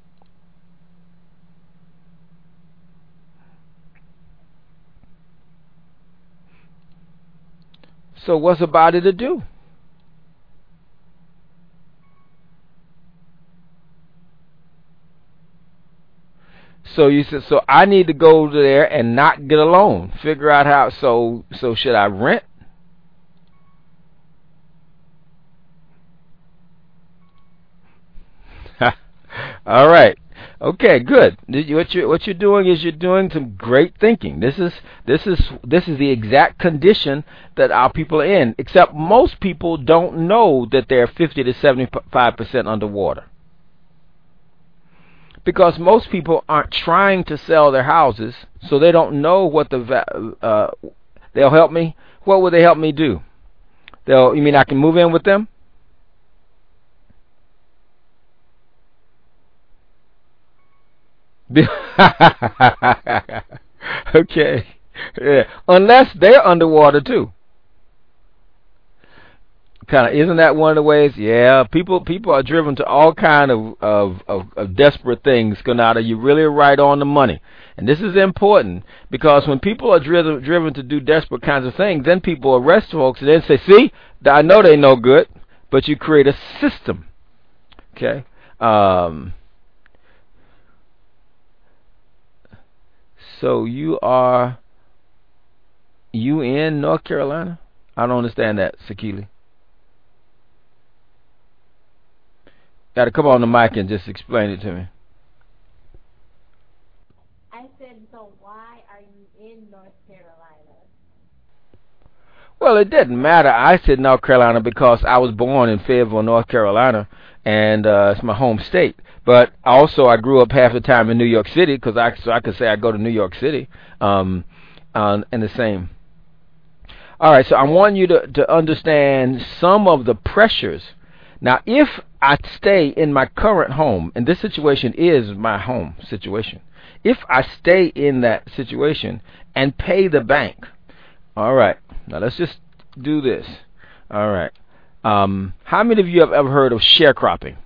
So what's about it to do? So you said, so I need to go there and not get a loan. Figure out how. So so should I rent? All right. Okay. Good. What you what you're doing is you're doing some great thinking. This is this is this is the exact condition that our people are in. Except most people don't know that they're fifty to seventy-five percent underwater. Because most people aren't trying to sell their houses, so they don't know what the va- uh, they'll help me. What will they help me do? They'll. You mean I can move in with them? Okay. Yeah. Unless they're underwater too. Kind of, isn't that one of the ways? Yeah, people people are driven to all kind of of, of, of desperate things. Kanata, you really right on the money, and this is important because when people are driven driven to do desperate kinds of things, then people arrest folks and then say, "See, I know they no good," but you create a system. Okay. Um, so you are you in North Carolina? I don't understand that, Sakili. Got to come on the mic and just explain it to me. I said, so why are you in North Carolina? Well, it didn't matter. I said North Carolina because I was born in Fayetteville, North Carolina, and uh, it's my home state. But also, I grew up half the time in New York City because I so I could say I go to New York City, um, uh, and the same. All right, so I want you to to understand some of the pressures. Now, if I stay in my current home, and this situation is my home situation, if I stay in that situation and pay the bank, all right, now let's just do this. All right. Um, how many of you have ever heard of sharecropping?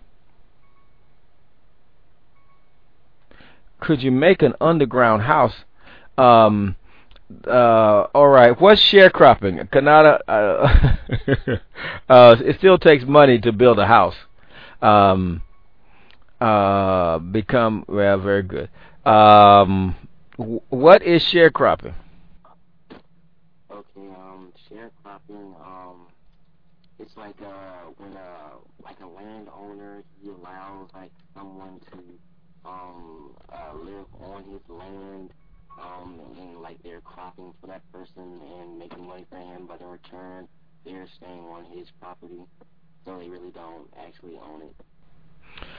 Could you make an underground house? Um, uh, all right. What's sharecropping? Kanata, uh, uh, it still takes money to build a house. Um, uh, become well, very good. Um, w- what is sharecropping? Okay, um, sharecropping, um, it's like uh when uh like a landowner, he allows like someone to um uh live on his land, um and like they're cropping for that person and making money for him, but in return they're staying on his property, so they really don't actually own it.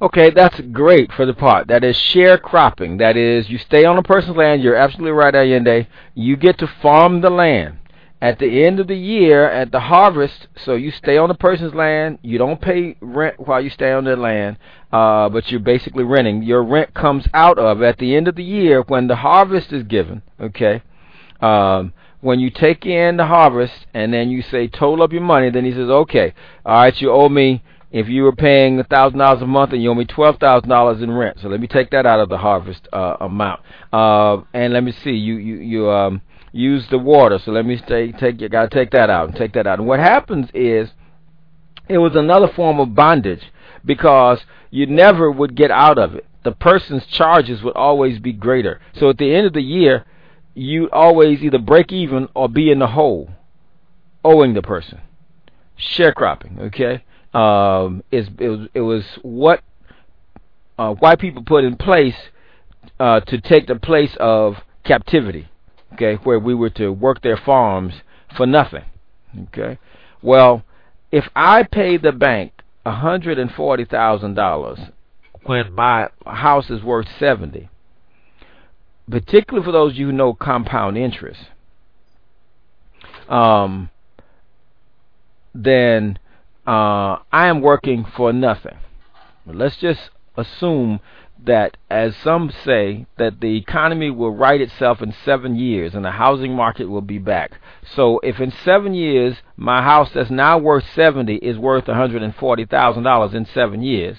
Okay, that's great for the part. That is sharecropping. That is, you stay on a person's land. You're absolutely right, Allende. You get to farm the land. At the end of the year, at the harvest, so you stay on the person's land. You don't pay rent while you stay on their land, uh, but you're basically renting. Your rent comes out of, at the end of the year, when the harvest is given, okay, um, when you take in the harvest and then you say, total up your money, then he says, okay, all right, you owe me, if you were paying one thousand dollars a month and you owe me twelve thousand dollars in rent, so let me take that out of the harvest uh, amount. Uh, and let me see, you, you, you, um, use the water, so let me stay, take, you gotta take that out and take that out. And what happens is, it was another form of bondage, because you never would get out of it. The person's charges would always be greater. So at the end of the year, you always either break even or be in the hole, owing the person. Sharecropping, okay? Um, it, it was it was what uh, white people put in place uh, to take the place of captivity. Okay, where we were to work their farms for nothing. Okay, well, if I pay the bank one hundred and forty thousand dollars when my house is worth seventy, particularly for those of you who know compound interest, um, then uh, I am working for nothing. But let's just assume that, as some say, that the economy will right itself in seven years and the housing market will be back. So if in seven years my house that's now worth seventy is worth one hundred and forty thousand dollars in seven years,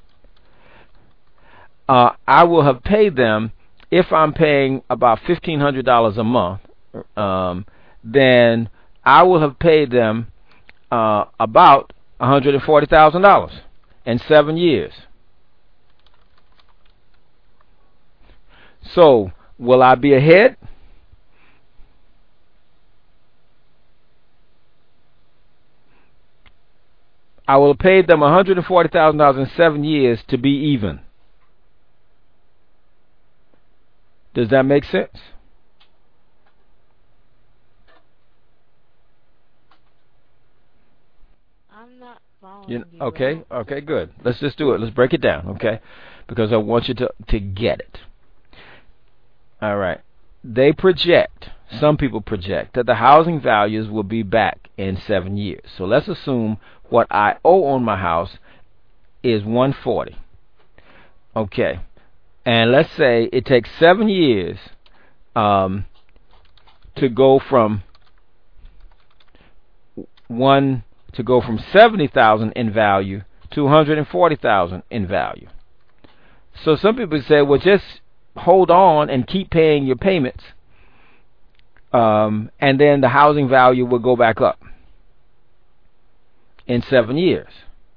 uh, I will have paid them, if I'm paying about fifteen hundred dollars a month, um, then I will have paid them uh, about one hundred and forty thousand dollars in seven years. So, will I be ahead? I will have paid them one hundred and forty thousand dollars in seven years to be even. Does that make sense? I'm not following You, you. okay, okay, good. Let's just do it. Let's break it down, okay? Because I want you to, to get it. All right. They project, some people project, that the housing values will be back in seven years. So let's assume what I owe on my house is one hundred forty thousand dollars. Okay. And let's say it takes seven years um, to go from one to go from seventy thousand dollars in value to one hundred forty thousand dollars in value. So some people say, well, just hold on and keep paying your payments, um, and then the housing value will go back up in seven years.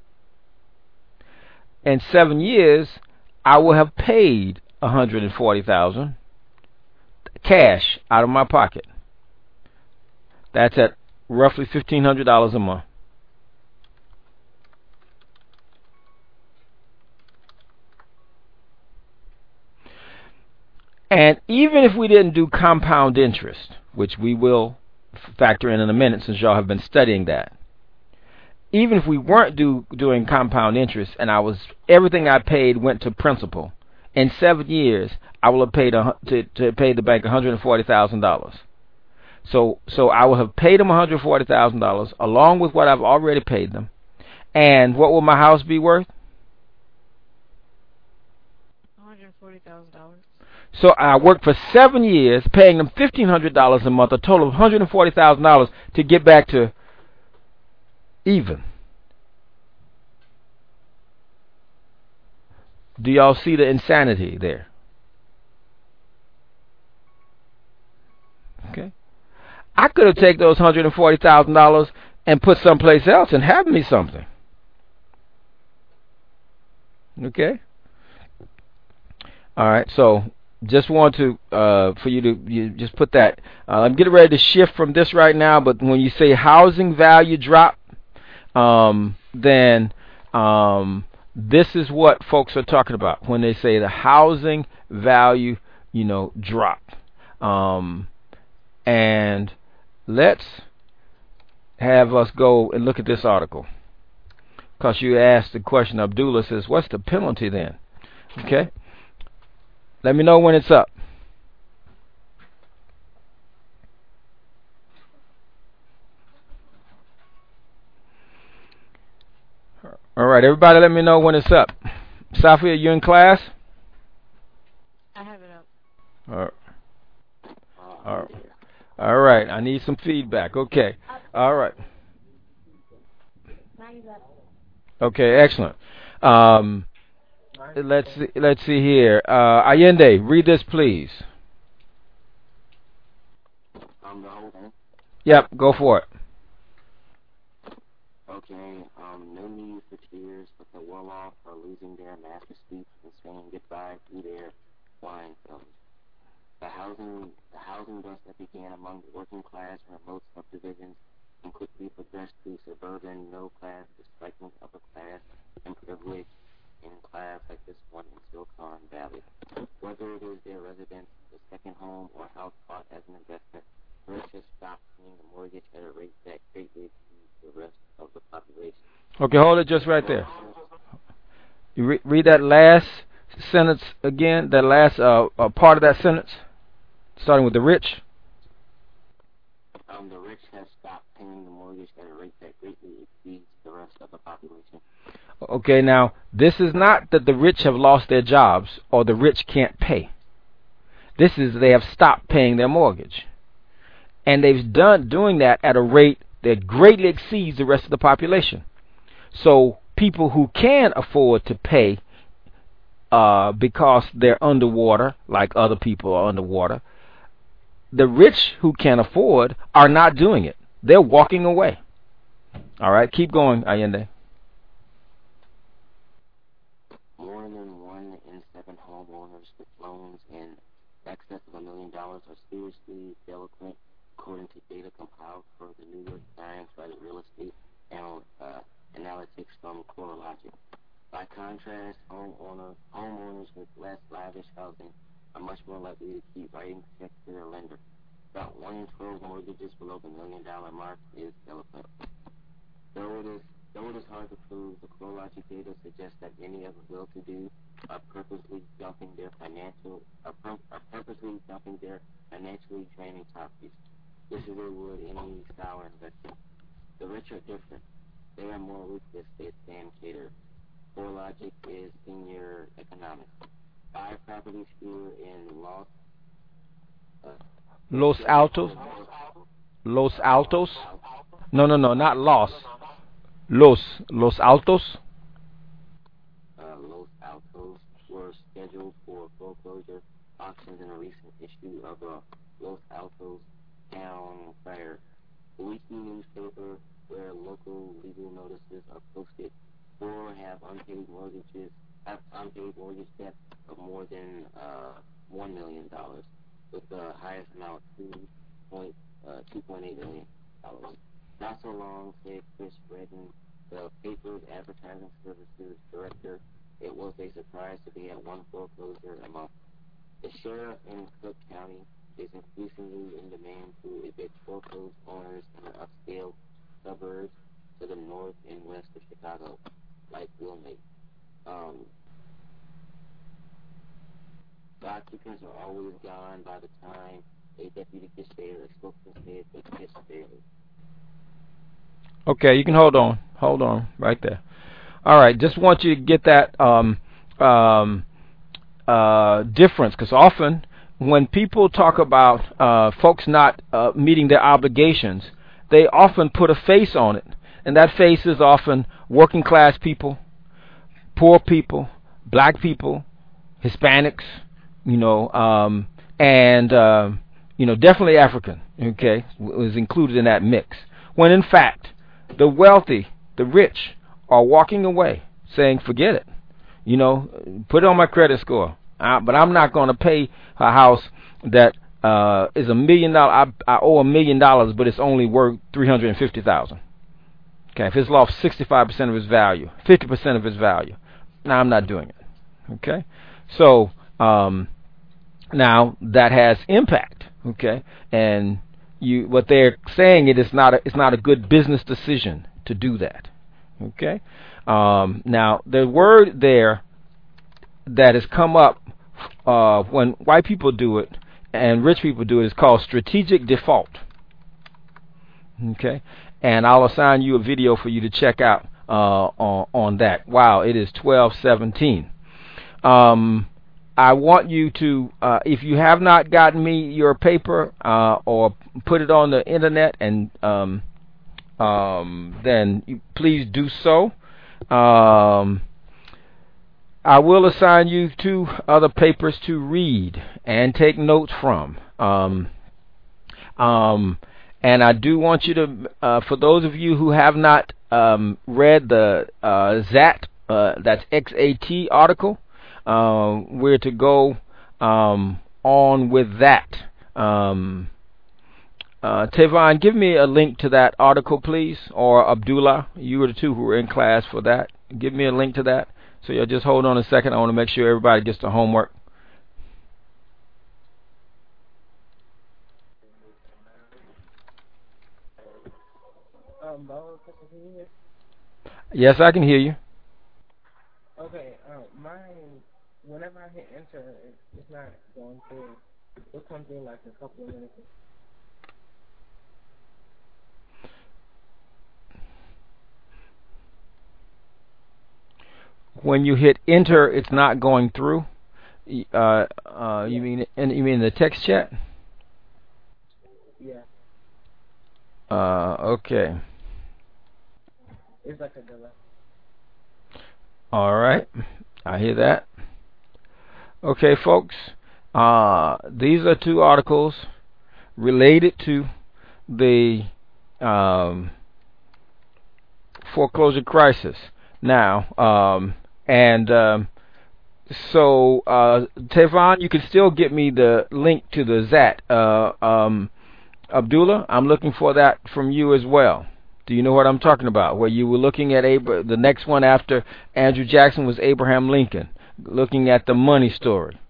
In seven years, I will have paid one hundred forty thousand dollars cash out of my pocket. That's at roughly fifteen hundred dollars a month. And even if we didn't do compound interest, which we will factor in in a minute since y'all have been studying that, even if we weren't do, doing compound interest and I was everything I paid went to principal, in seven years I will have paid a, to, to pay the bank one hundred forty thousand dollars. So so I will have paid them one hundred forty thousand dollars along with what I've already paid them. And what will my house be worth? one hundred forty thousand dollars. So I worked for seven years, paying them fifteen hundred dollars a month, a total of one hundred forty thousand dollars to get back to even. Do y'all see the insanity there? Okay. I could have taken those one hundred forty thousand dollars and put someplace else and have me something. Okay. All right. So just want to uh, for you to you just put that. Uh, I'm getting ready to shift from this right now, but when you say housing value drop, um, then um, this is what folks are talking about when they say the housing value, you know, drop. Um, and let's have us go and look at this article. because you asked the question. Abdullah says, what's the penalty then? Okay. Let me know when it's up. All right, everybody, let me know when it's up. Safia, you in class? I have it up. All right. All right. All right. I need some feedback. Okay. All right. Okay. Excellent. Um, let's see, let's see here. Uh, Allende, read this, please. Um, the whole thing. Yep. Go for it. Okay. Um, no need for tears, but the well-off are losing their master speech and saying goodbye to their wine cellars. The housing, the housing bust that began among the working class and remote subdivisions and quickly progressed through suburban middle class, despite upper class and privilege in class like this one in Silicon Valley. Whether it is their residence, the second home, or house bought as an investment, rich has stopped paying the mortgage at a rate that greatly exceeds the rest of the population. Okay, hold it just right there. You re- read that last sentence again. That last uh, uh, part of that sentence. Starting with the rich. Um, the rich have stopped paying the mortgage at a rate that greatly exceeds the rest of the population. Okay, now, this is not that the rich have lost their jobs or the rich can't pay. This is they have stopped paying their mortgage. And they've done doing that at a rate that greatly exceeds the rest of the population. So people who can afford to pay uh, because they're underwater, like other people are underwater, the rich who can afford are not doing it. They're walking away. All right, keep going, Allende. More than one in seven homeowners with loans in excess of a million dollars are seriously delinquent, according to data compiled for the New York Times by the real estate anal- uh, analytics firm CoreLogic. By contrast, homeowners, homeowners with less lavish housing are much more likely to keep writing checks to their lender. About one in twelve mortgages below the million dollar mark is delinquent. Though it is though it is hard to prove, the CoreLogic data suggests that many of the well-to-do are purposely dumping their financial are, pur- are purposely dumping their financially draining properties. This is they would any style investment. The rich are different. They are more ruthless than Sam Cater. CoreLogic is senior economics. Buy properties here in Los uh, Los Altos. Los Altos. No, no, no, not Los. Los Los Altos. Uh, Los Altos were scheduled for foreclosure auctions in a recent issue of uh, Los Altos Town Crier, a weekly newspaper where local legal notices are posted. Four have unpaid mortgages, have unpaid mortgage debt of more than uh, one million dollars, with the highest amount two point uh, two point eight million dollars. Not so long, said Chris Redden, the paper's advertising services director. It was a surprise to be at one foreclosure a month. The sheriff in Cook County is increasingly in demand to evict foreclosed owners in the upscale suburbs to the north and west of Chicago, like Wilmette. Um, the occupants are always gone by the time a deputy gets there. A spokesman said they gets there. Okay, you can hold on. Hold on right there. All right, just want you to get that um, um, uh, difference, because often when people talk about uh, folks not uh, meeting their obligations, they often put a face on it, and that face is often working class people, poor people, black people, Hispanics, you know, um, and uh, you know, definitely African. Okay, was included in that mix. When in fact, the wealthy, the rich, are walking away, saying, "Forget it. You know, put it on my credit score. Uh, but I'm not going to pay a house that uh, is a million dollars. I, I owe a million dollars, but it's only worth three hundred and fifty thousand. Okay, if it's lost sixty-five percent of its value, fifty percent of its value, now I'm not doing it. Okay, so um, now that has impact. Okay, and you what they're saying it is not a, it's not a good business decision to do that. Okay. Um, now the word there that has come up uh, when white people do it and rich people do it is called strategic default. Okay. And I'll assign you a video for you to check out uh, on, on that. Wow, it is twelve seventeen. Um, I want you to, uh, if you have not gotten me your paper uh, or put it on the internet, and um, um, then you please do so. Um, I will assign you two other papers to read and take notes from. Um, um, and I do want you to, uh, for those of you who have not um, read the uh, Z A T, uh, that's X A T article, uh, we're to go um, on with that. Um, uh, Tavon, give me a link to that article, please, or Abdullah. You were the two who were in class for that. Give me a link to that. So you'll just hold on a second. I want to make sure everybody gets the homework. Um, Bo, can you hear? Yes, I can hear you. Okay, um, mine, whenever I hit enter, it, it's not going through. It'll come through like a couple of minutes. When you hit enter, it's not going through. Uh, uh, you mean in you mean the text chat? Yeah. Uh, okay. It's like a delay. All right, I hear that. Okay, folks. Uh, these are two articles related to the um, foreclosure crisis. Now, um, and um, so, uh, Tavon, you can still get me the link to the Z A T. Uh, um, Abdullah, I'm looking for that from you as well. Do you know what I'm talking about? Where you were looking at Abra- the next one after Andrew Jackson was Abraham Lincoln, looking at the money story.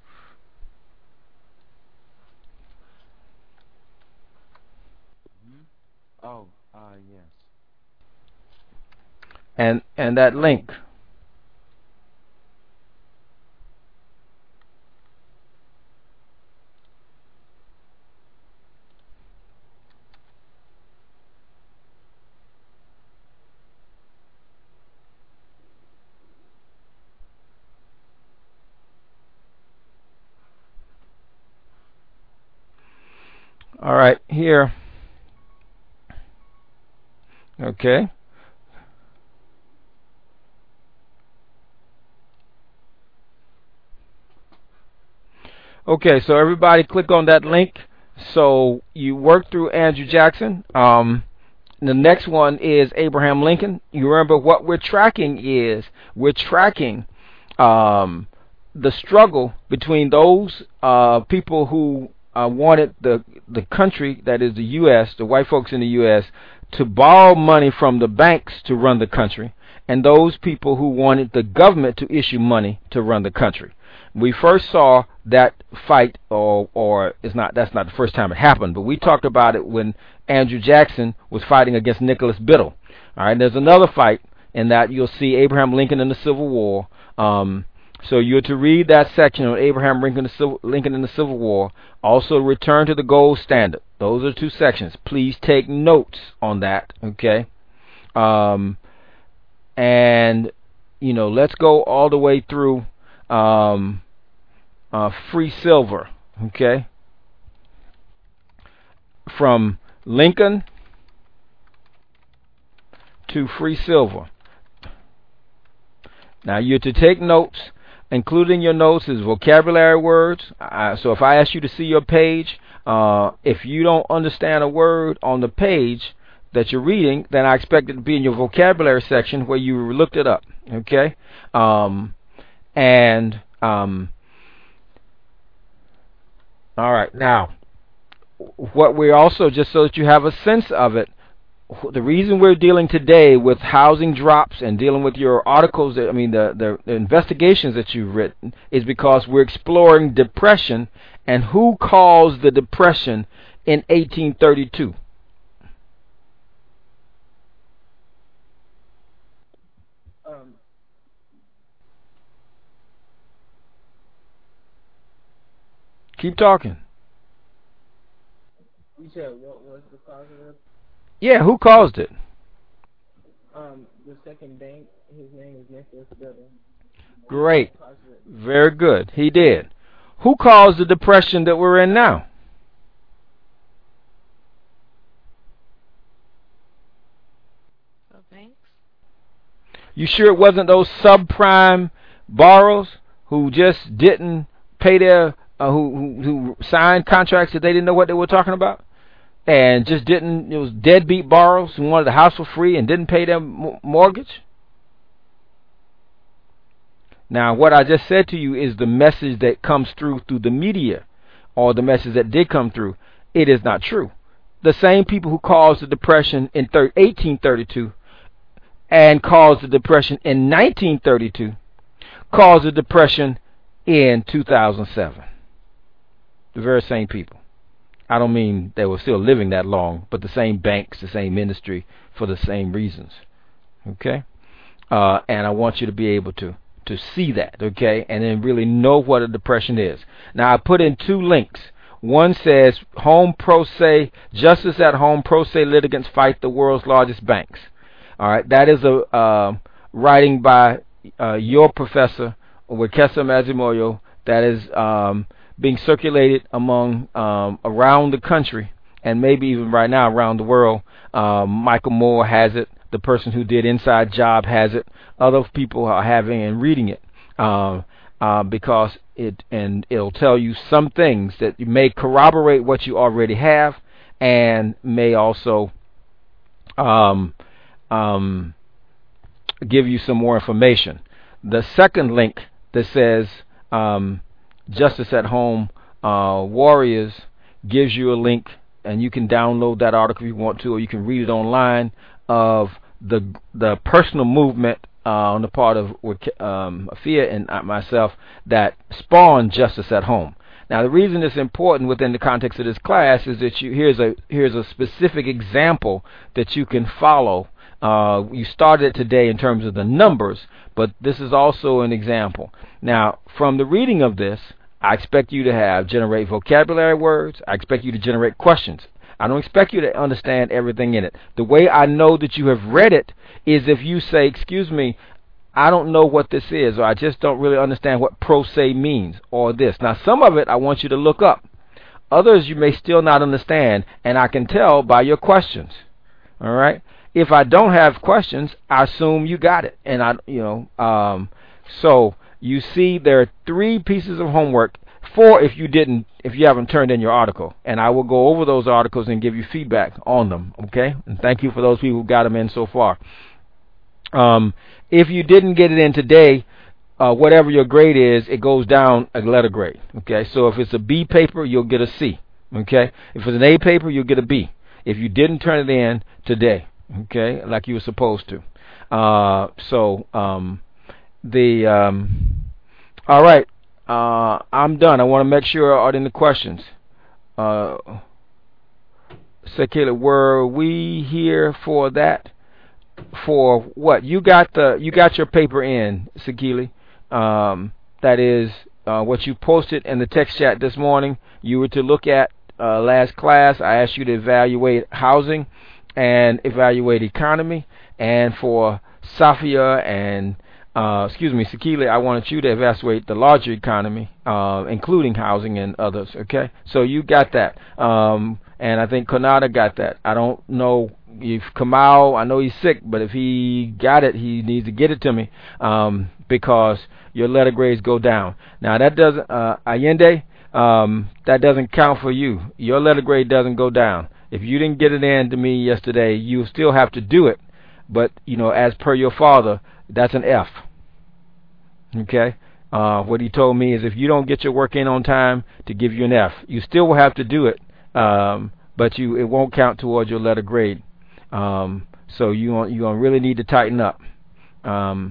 Mm-hmm. Oh, uh, yes. And and that link. All right, here. Okay. Okay, so everybody click on that link. So you work through Andrew Jackson. Um, the next one is Abraham Lincoln. You remember what we're tracking is we're tracking um, the struggle between those uh, people who uh, wanted the the country, that is the U S, the white folks in the U S, to borrow money from the banks to run the country, and those people who wanted the government to issue money to run the country. We first saw that fight, or or it's not that's not the first time it happened, but we talked about it when Andrew Jackson was fighting against Nicholas Biddle. All right, there's another fight in that you'll see Abraham Lincoln in the Civil War. Um, so you're to read that section on Abraham Lincoln, the Civil, Lincoln in the Civil War. Also, return to the gold standard. Those are two sections. Please take notes on that. Okay, um, and you know, let's go all the way through. Um, uh, free silver, okay, from Lincoln to free silver. Now you're to take notes. Including your notes is vocabulary words. Uh, so if I ask you to see your page, uh, if you don't understand a word on the page that you're reading, then I expect it to be in your vocabulary section where you looked it up, okay? Um, and um, all right, now what we're also, just so that you have a sense of it, the reason we're dealing today with housing drops and dealing with your articles, that, I mean the, the the investigations that you've written, is because we're exploring depression and who caused the depression in eighteen thirty-two. Keep talking. You said what was the cause of it? Yeah, who caused it? Um, the second bank, his name is Nicholas Biddle. Great. Very good. He did. Who caused the depression that we're in now? The banks. You sure it wasn't those subprime borrowers who just didn't pay their, uh, who, who who signed contracts that they didn't know what they were talking about? And just didn't, it was deadbeat borrowers who wanted the house for free and didn't pay their m- mortgage? Now, what I just said to you is the message that comes through through the media, or the message that did come through. It is not true. The same people who caused the depression in eighteen thirty-two and caused the depression in nineteen thirty-two caused the depression in two thousand seven. The very same people. I don't mean they were still living that long, but the same banks, the same industry, for the same reasons. Okay? Uh, and I want you to be able to, to see that, okay? And then really know what a depression is. Now, I put in two links. One says, Home Pro Se, Justice at Home, Pro Se litigants fight the world's largest banks. All right? That is a uh, writing by uh, your professor, Wekesa Mazimoyo, that is um, being circulated among um, around the country, and maybe even right now around the world. Um, Michael Moore has it. The person who did Inside Job has it. Other people are having and reading it um, uh, because it and it'll tell you some things that may corroborate what you already have, and may also um, um, give you some more information. The second link that says um, Justice at Home uh, Warriors gives you a link, and you can download that article if you want to, or you can read it online, of the the personal movement uh, on the part of um, Afia and myself that spawned Justice at Home. Now, the reason it's important within the context of this class is that you here's a here's a specific example that you can follow. Uh, you started it today in terms of the numbers, but this is also an example. Now, from the reading of this, I expect you to have generate vocabulary words. I expect you to generate questions. I don't expect you to understand everything in it. The way I know that you have read it is if you say, excuse me, I don't know what this is, or I just don't really understand what pro se means, or this. Now, some of it I want you to look up. Others you may still not understand, and I can tell by your questions. All right? If I don't have questions, I assume you got it. And I, you know, um, so you see there are three pieces of homework. Four if you didn't, if you haven't turned in your article, and I will go over those articles and give you feedback on them. Okay, and thank you for those people who got them in so far. Um, if you didn't get it in today, uh, whatever your grade is, it goes down a letter grade. Okay, so if it's a B paper, you'll get a C. Okay, if it's an A paper, you'll get a B. If you didn't turn it in today, okay, like you were supposed to. Uh, so um, the um, all right. Uh, I'm done. I want to make sure are in the questions. Uh, Sakila, were we here for that? For what? You got the you got your paper in, Sakili. Um, that is uh, what you posted in the text chat this morning. You were to look at uh, last class. I asked you to evaluate housing and evaluate economy, and for Safia and Uh, excuse me, Sakila, I wanted you to evaluate the larger economy, uh, including housing and others, okay? So you got that. Um, and I think Konada got that. I don't know if Kamal, I know he's sick, but if he got it, he needs to get it to me, um, because your letter grades go down. Now, that doesn't, uh, Allende, um, that doesn't count for you. Your letter grade doesn't go down. If you didn't get it in to me yesterday, you still have to do it. But, you know, as per your father, that's an F. Okay, uh, what he told me is if you don't get your work in on time, to give you an F. You still will have to do it, um, but you it won't count towards your letter grade. Um, so you you gonna really need to tighten up. Um,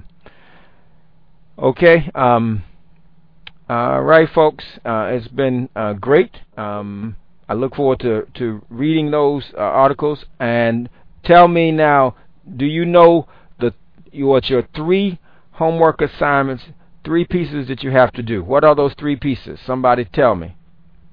okay, um, all right, folks. Uh, it's been uh, great. Um, I look forward to to reading those uh, articles. And tell me now, do you know the what your three homework assignments, three pieces that you have to do? What are those three pieces? Somebody tell me.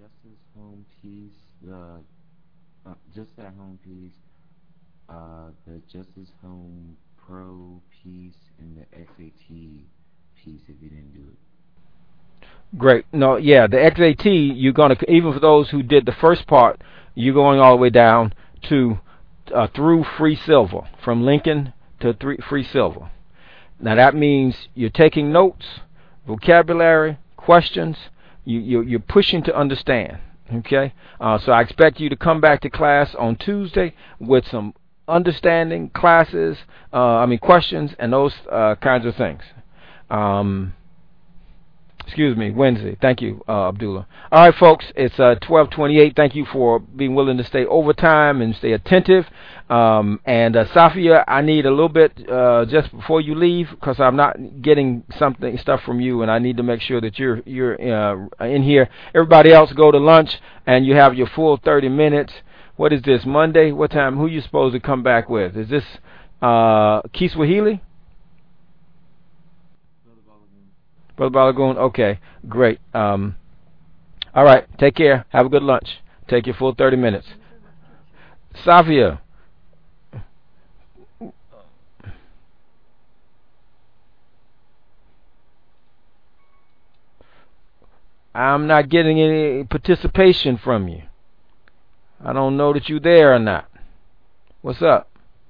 Justice Home piece, the uh, just that home piece, uh, the Justice Home Pro piece, and the X A T piece. If you didn't do it. Great. No, yeah, the X A T, you're going to, even for those who did the first part, you're going all the way down to uh, through free silver, from Lincoln to three, free silver. Now that means you're taking notes, vocabulary, questions, you, you, you're pushing to understand. Okay? Uh, so I expect you to come back to class on Tuesday with some understanding classes, uh, I mean questions, and those uh, kinds of things. Um, Excuse me, Wednesday. Thank you, uh, Abdullah. All right, folks, it's uh, twelve twenty-eight. Thank you for being willing to stay overtime and stay attentive. Um, and uh, Safia, I need a little bit uh, just before you leave, because I'm not getting something stuff from you, and I need to make sure that you're you're uh, in here. Everybody else go to lunch, and you have your full thirty minutes. What is this, Monday? What time? Who you supposed to come back with? Is this uh, Kiswahili? Brother Balagoon, okay, great. Um, all right, take care. Have a good lunch. Take your full thirty minutes. Safia. I'm not getting any participation from you. I don't know that you're there or not. What's up?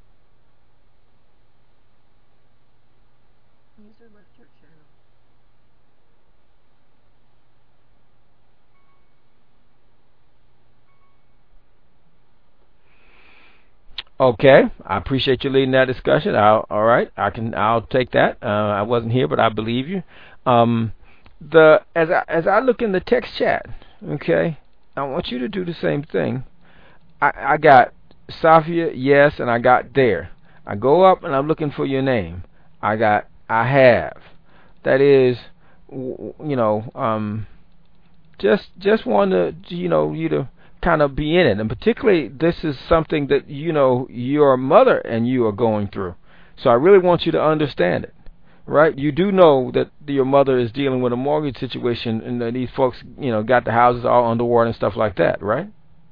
Okay, I appreciate you leading that discussion. I'll, all right, I can. I'll take that. Uh, I wasn't here, but I believe you. Um, the as I as I look in the text chat, okay, I want you to do the same thing. I, I got Safia, yes, and I got there. I go up and I'm looking for your name. I got I have. That is, you know, um, just just want to you know you to. kind of be in it, and particularly this is something that you know your mother and you are going through, so I really want you to understand it, right? You do know that your mother is dealing with a mortgage situation, and that these folks you know got the houses all underwater and stuff like that, right?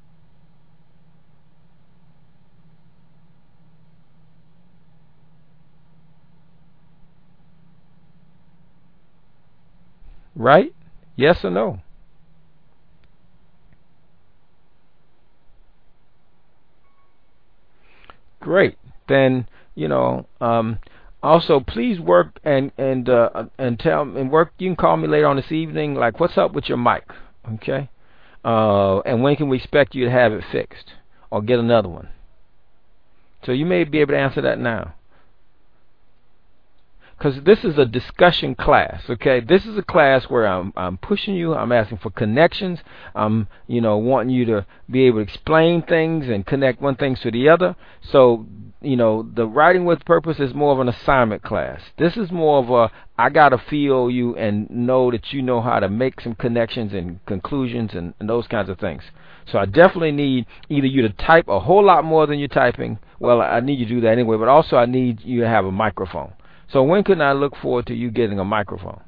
Right? Yes or no? Great. Then you know. Um, also, please work and and uh, and tell and work. You can call me later on this evening. Like, what's up with your mic? Okay. Uh, and when can we expect you to have it fixed or get another one? So you may be able to answer that now. Because this is a discussion class, okay? This is a class where I'm I'm pushing you. I'm asking for connections. I'm you know wanting you to be able to explain things and connect one thing to the other. So you know the writing with purpose is more of an assignment class. This is more of a I gotta feel you and know that you know how to make some connections and conclusions and, and those kinds of things. So I definitely need either you to type a whole lot more than you're typing. Well, I need you to do that anyway. But also I need you to have a microphone. So when can I look forward to you getting a microphone?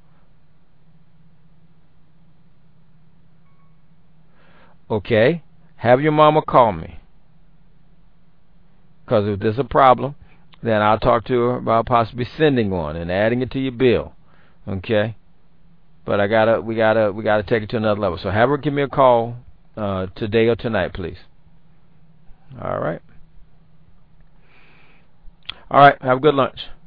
Okay. Have your mama call me. Because if there's a problem, then I'll talk to her about possibly sending one and adding it to your bill. Okay? But I gotta we gotta we gotta take it to another level. So have her give me a call uh, today or tonight, please. All right. All right, have a good lunch.